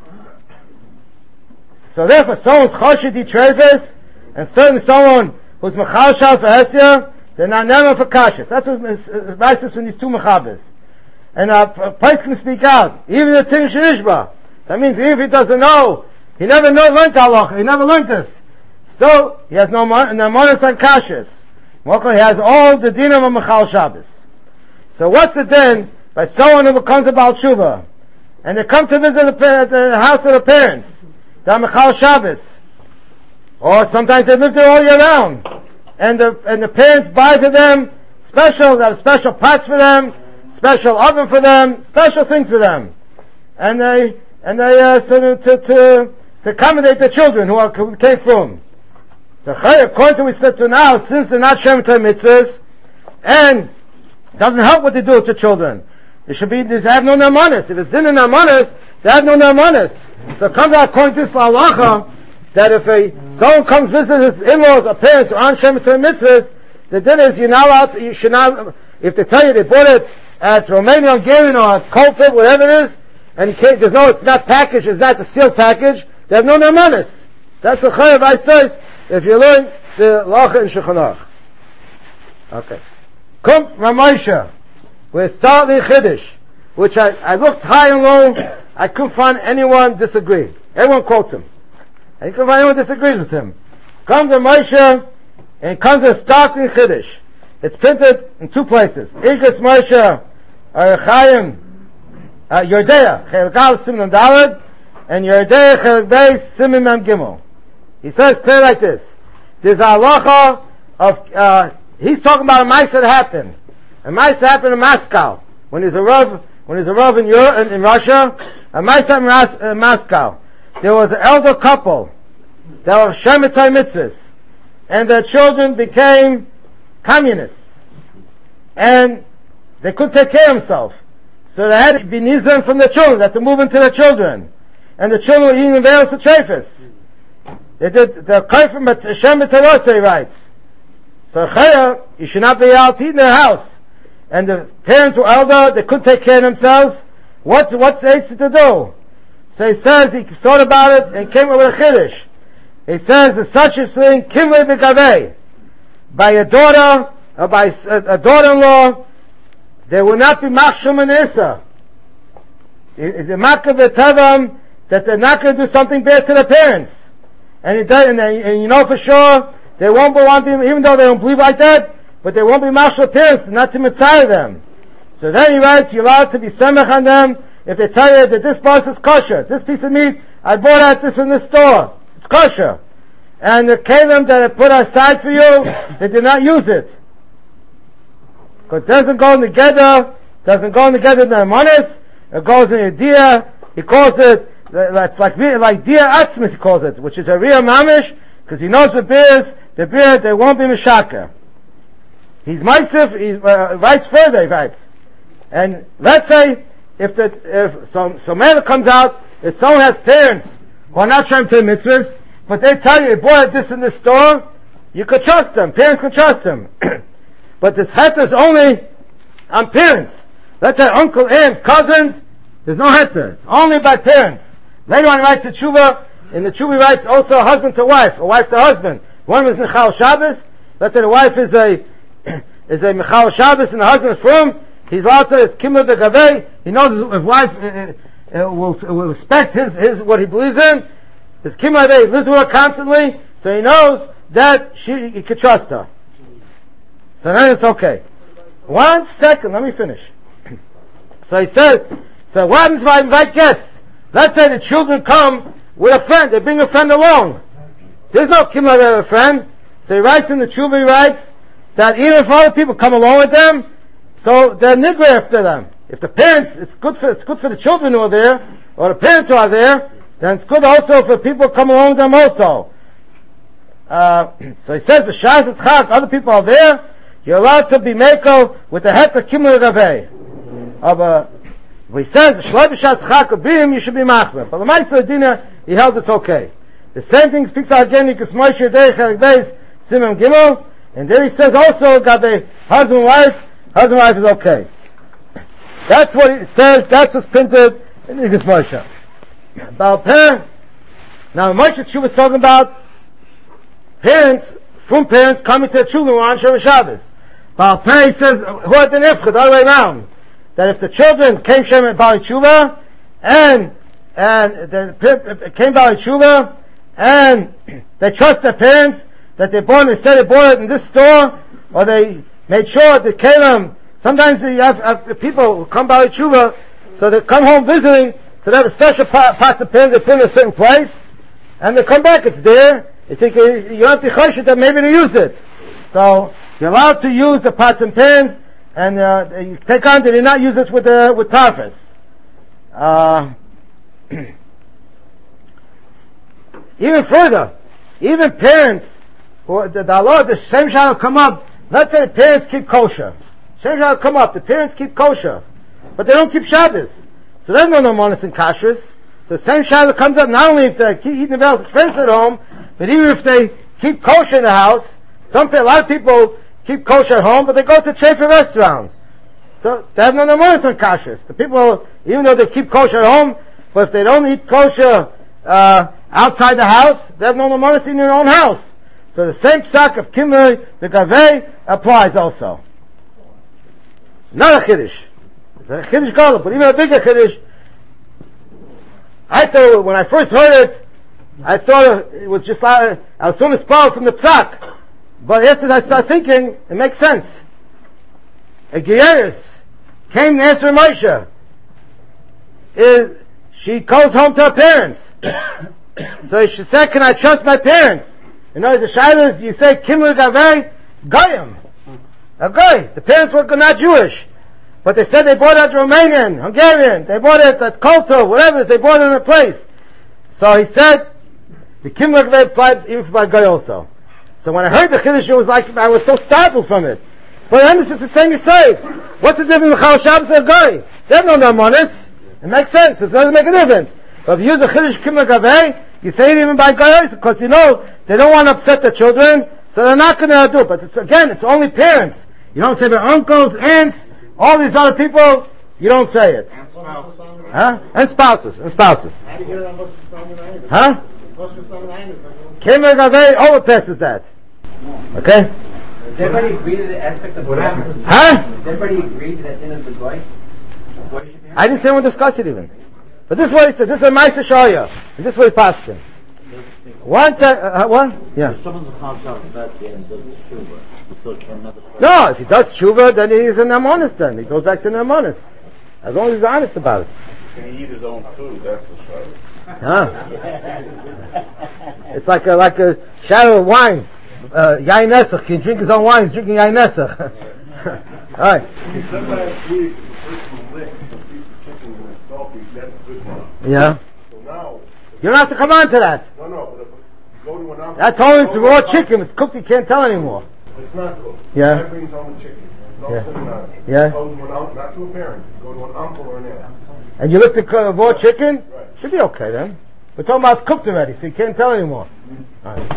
So therefore, someone's choshid treifes, and certainly someone who's mechal shal for hesya, they're not neman for kashis. That's what advises from these two Mechabers. And a place can speak out. Even the Tin Shenishba. That means even if he doesn't know, he never learned halacha, he never learned this. Still, he has no nemanis on kashis. He has all the din of a mechal Shabbos. So what's the din by someone who becomes a Baal Tshuva, and they come to visit the house of the parents, they're Mechal Shabbos, or sometimes they live there all year round, and the parents buy to them they have special pots for them, special oven for them, special things for them, and they to accommodate the children who came from. So according to what we said to now, since they're not Shem Torah mitzvahs, and doesn't help what they do to children. They have no namanis. If it's din and namanis, they have no namanis. So it comes out according to this halacha that if someone comes visit his in-laws or parents or on Shem Torah mitzvahs, the din is you should not, if they tell you they bought it at Romania, Hungarian or Colfit, whatever it is, and it's not packaged, it's not a sealed package, they have no namanis. That's what Chayav I says if you learn the halacha in Shulchan Aruch. Okay. Kum Ramosha, we're starting Chiddush, which I looked high and low, I couldn't find anyone disagree. Everyone quotes him. I couldn't find anyone disagrees with him. Comes Ramosha, and comes to starting Chiddush. It's printed in two places. Igros Moshe, Arachayim, Yordea, Chelik Aleph Siman Daled, and Yordea Chelik Beis Siman Mem Gimel. He says clear like this. There's a halacha of, he's talking about a mice that happened. A mice happened in Moscow. When there's a Rav in Russia, a mice happened in Moscow. There was an elder couple that were Shemitah mitzvahs, and their children became communists. And they couldn't take care of themselves. So they had to be nizan from the children, they had to move into the children. And the children were eating the veils of treifus. They did the kaifim, but Shemitah writes. So Chaya, you should not be allowed to eat in their house. And the parents were elder, they couldn't take care of themselves. What's the Eitzah to do? So he says, he thought about it and came up with a Chiddush. He says, there's such a thing, Kimlei B'Gavei. By a daughter, or by a daughter-in-law, there will not be Machshum and Issa. The Makah will tell them that they're not going to do something bad to the parents. And you know for sure, they won't be, even though they don't believe like that, but they won't be marshal parents, not to mitzvah them. So then he writes, you're allowed to be semech on them if they tell you that this bus is kosher. This piece of meat, I bought at this in the store. It's kosher. And the kelim that I put aside for you, they did not use it. Because it doesn't go together in the manis, it goes in a dia, he calls it, it's like dia atzmis he calls it, which is a real mamish, because he knows the beer, they won't be mishaka. He's Maisif, he writes further, he writes. And let's say, if some man comes out, if someone has parents who are not trying to mitzvahs, but they tell you, bought this in the store, you could trust them, parents could trust them. But this heter is only on parents. Let's say uncle, aunt, cousins, there's no heter. It's only by parents. Later on he writes a tshuva, in the tshuva he writes also husband to wife, or wife to husband. One is Mechal Shabbos, let's say the wife is a Mechal Shabbos and the husband is from, he's allowed to, it's Kimler Begavei, he knows his wife will respect his what he believes in. His Kimladei lives with her constantly, so he knows that he could trust her. So then it's okay. 1 second, let me finish. So he said, so what happens if I invite guests? Let's say the children come with a friend, they bring a friend along. There's no Kimladei of a friend. So he writes in the Tshuva, he writes that even if other people come along with them, so they're nigger after them. If the parents, it's good for the children who are there, or the parents who are there, then it's good also for people who come along with them also. So he says, b'shas etzchak, other people are there, you're allowed to be meko with the het of Kimler Gavei. But he says, shloi b'shas etzchak abim, you should be machmer. But the Ma'aser Dinah, he held it's okay. The same thing speaks out again, Yikus Moshe Derech Chelik Beis, Simon Gimel, and there he says also, Gabe, husband wife is okay. That's what it says, that's what's printed in Yikus Moshe. Baal Peh, now Moshe Tshuva was talking about parents coming to their children on Shabbat Shabbos. Baal Peh, he says, who are the nifchad, all the way around. That if the children came Shem Bali Tshuva, and they came Bali Tshuva, and they trust their parents, that they said they bought it in this store, or they made sure they came them. Sometimes you have people who come Bali Tshuva, so they come home visiting, so they have a special pots of pans they put in a certain place, and they come back, it's there. You think you don't have to chosh it that maybe they used it. So you're allowed to use the pots and pans, and you take on that you not use it with tarfas. Even further, even parents, the same shah will come up. Let's say the parents keep kosher. Same shah will come up. The parents keep kosher, but they don't keep Shabbos. So there's no monas and kashrus. So the same shah comes up not only if they keep eating the bells expense at home, but even if they keep kosher in the house. A lot of people keep kosher at home, but they go to chefer restaurants. So they have no monas and kashrus. The people, even though they keep kosher at home, but if they don't eat kosher outside the house, they have no monas in their own house. So the same psak of Kimler V'Gavei applies also. Not a Chiddush. It's a Chiddush Gadol, but even a bigger Chiddush. I thought, when I first heard it, I thought it was just like, I was so inspired from the psak. But after I started thinking, it makes sense. A Geyeris came to answer Moshe. She goes home to her parents. So she said, can I trust my parents? You know, the Shilas, you say, Kimler Gavei, Goyim. A Goy. The parents were not Jewish. But they said they bought it at Romanian, Hungarian, they bought it at Kolto, whatever, they bought it in a place. So he said, the Kimler Gavei applies even for by Goy also. So when I heard the Chiddush, it was like, I was so startled from it. But I understand it's the same you say. What's the difference with Chal Shabbos and Goy? They have no monas. It makes sense. It doesn't make a difference. But if you use the Chiddush Kimler Gavei, you say it even by Goy, because you know, they don't want to upset the children, so they're not going to do it. But it's only parents. You don't say their uncles, aunts, all these other people, you don't say it. And spouses. Huh? And spouses. Huh? Kimler Gavei overpasses that. Okay? Does everybody agree to the aspect of what happens? Huh? Does everybody agree to that din of the Goy? I didn't say we'll discuss it even. But this is what he said. This is a Ma'aser Shaya. And this is what he passed him. One? Yeah. If someone's a Chal Shabbos Betsy and does tshuva, he still can never. No, if he does tshuva, then he's an amonis then. He goes back to an amonis. As long as he's honest about it. Can he eat his own food? That's the shadow. Huh? It's like a shadow of wine. Yain Nesach. He can drink his own wine. He's drinking Yain Nesach. Alright. Yeah. So now, you don't have to come on to that. no, but if you go to an uncle. That's only it's raw chicken. It's cooked. You can't tell anymore. It's not cooked. Yeah. Guy brings home the chicken. No Yeah. sitting on it. Yeah. Go to an uncle, not to a parent. Go to an uncle or an aunt. And you look at raw chicken. Right. Should be okay then. We're talking about it's cooked already, so you can't tell anymore. Alright.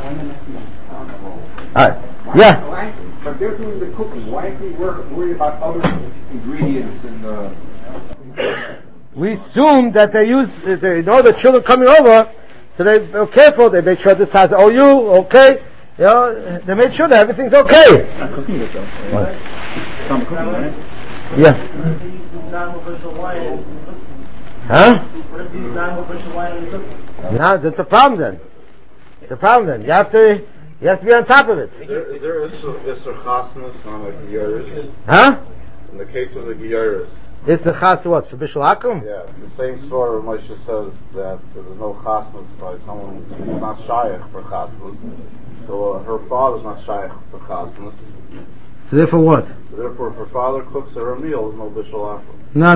Yeah. But they're doing the cooking. Why can't we worry about other ingredients and We assume that they know the children coming over, so they're careful. They make sure this has OU, okay. You know, they make sure that everything's okay. Not cooking it though. What? Some cooking, right? Yeah. Huh? What if he's not bush of wine in the cookie? No, that's a problem then. It's a problem then. You have to be on top of it. Is there Isser Chasnas on the Giyaris? Huh? In the case of the Giyaris. Is the chas what? For Bishul Akum? Yeah, the same story Moshe says that there's no chasnas by someone who's not shayach for chasnas. So her father's not shayach for chasnas. So therefore what? So therefore if her father cooks her a meal, there's no bishul akum. No.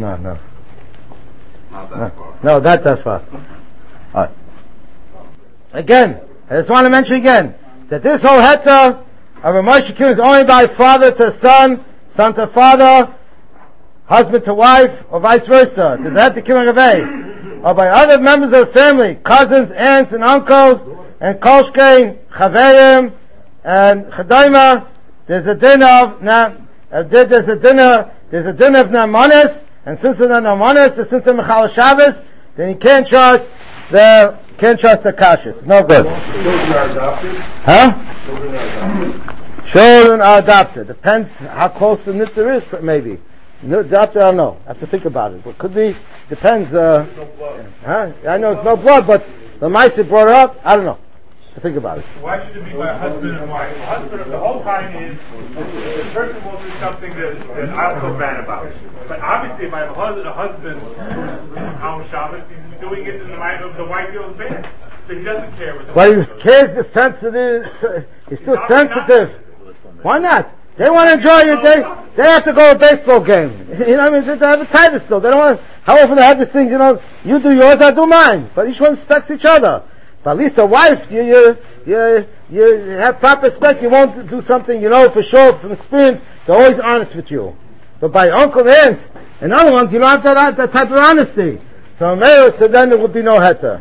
Not that far. No, that far. Alright. Again, I just want to mention again, that this whole heta of a Moshe Kiyum is only by father to son, son to father, husband to wife, or vice versa. There's a heta killing of A. Or by other members of the family, cousins, aunts, and uncles, and kolshkein, chaverim, and chadayma. There's a din of there's a din of namanis, and since it's not namanis, and since it's mechal Shabbos, then you can't trust the kashis. It's no good. Children are adopted? Huh? Children are adopted? Children are adopted. Depends how close the knit there is, maybe. Adopted, I don't know. I have to think about it. But could be, depends, There's no blood. huh? I know it's no blood, but the mice brought it up, I don't know. To think about it. Why should it be by husband and wife? The husband, the whole time is, the person will do something that I feel bad about. But obviously, if I have a husband who's on Shabbos, he's doing it in the mind of the wife feels bad. So he doesn't care what the But his kids are sensitive, he's still sensitive. Why not? They want to enjoy it, they have to go to a baseball game. You know what I mean? They have a title still. They don't want how often they have these things, you do yours, I do mine. But each one respects each other. But at least a wife, you have proper respect, you won't do something, for sure, from experience, they're always honest with you. But by uncle, aunt, and other ones, you don't have that type of honesty. So then there would be no heta.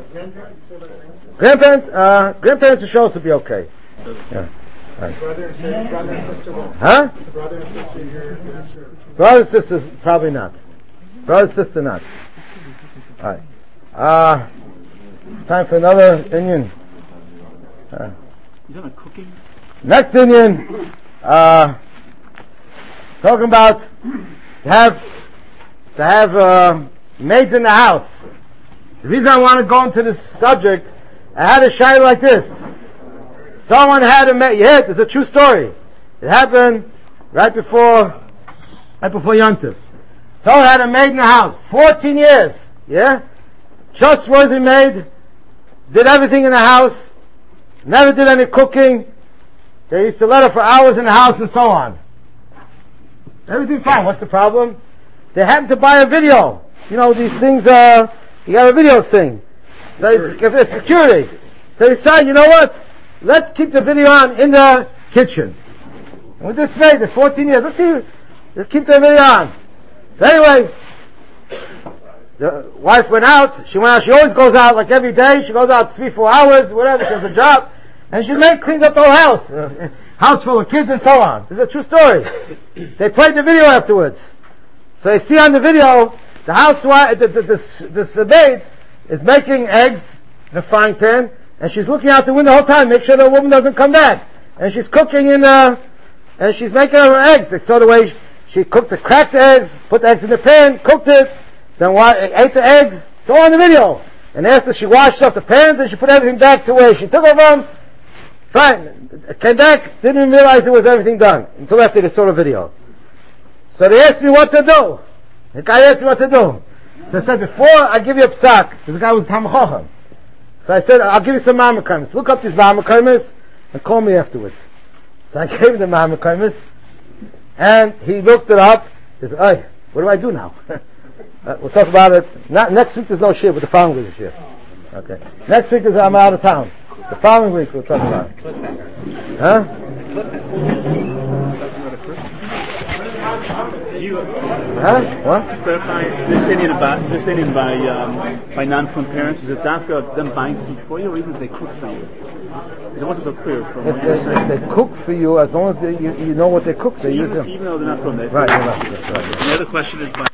Grandparents, show us to be okay. Yeah. Right. Brother and sister won't. Huh? Brother and sister, you're not sure. Brother and sister, probably not. Brother and sister, not. Alright. Time for another Indian. You done a cooking? Next Indian, talking about to have maids in the house. The reason I want to go into this subject, I had a shy like this. Someone had a maid. Yeah, it's a true story. It happened right before Yom Tov. Someone had a maid in the house, 14 years. Yeah, trustworthy maid. Did everything in the house, never did any cooking. They used to let her for hours in the house and so on. Everything fine. What's the problem? They happened to buy a video. These things, you got a video thing. So it's security. So they decided, you know what? Let's keep the video on in the kitchen. And with this maid, the 14 years, let's keep the video on. So anyway, the wife went out. She always goes out like every day. She goes out 3-4 hours, whatever, she has a job. And she cleans up the whole house. House full of kids and so on. This is a true story. They played the video afterwards. So they see on the video, the housewife, the maid is making eggs in a frying pan, and she's looking out the window the whole time, make sure the woman doesn't come back. And she's cooking and she's making her eggs. They saw the way she cracked the eggs, put the eggs in the pan, cooked it, then ate the eggs. It's all on the video. And after she washed off the pans and she put everything back to where she took it from, fine. Came back, didn't even realize it was everything done until after they saw the video. So they asked me what to do. The guy asked me what to do. So I said, before I give you a psak, because the guy was Talmid Chacham. So I said, I'll give you some ma'amakamis. Look up these ma'amakamis and call me afterwards. So I gave him the ma'amakamis, and he looked it up. He said, "Hey, what do I do now?" We'll talk about it. Next week there's no shir, but the following week is shir. Okay. Next week is I'm out of town. The following week we'll talk about it. Huh? What? Clarify this Indian by non-from parents. Is it dafka them buying food for you, or even if they cook for you? Because it wasn't so clear from what you're saying. If they cook for you, as long as you know what they cook, they use them. Even though they're not from there. Right. The other question is by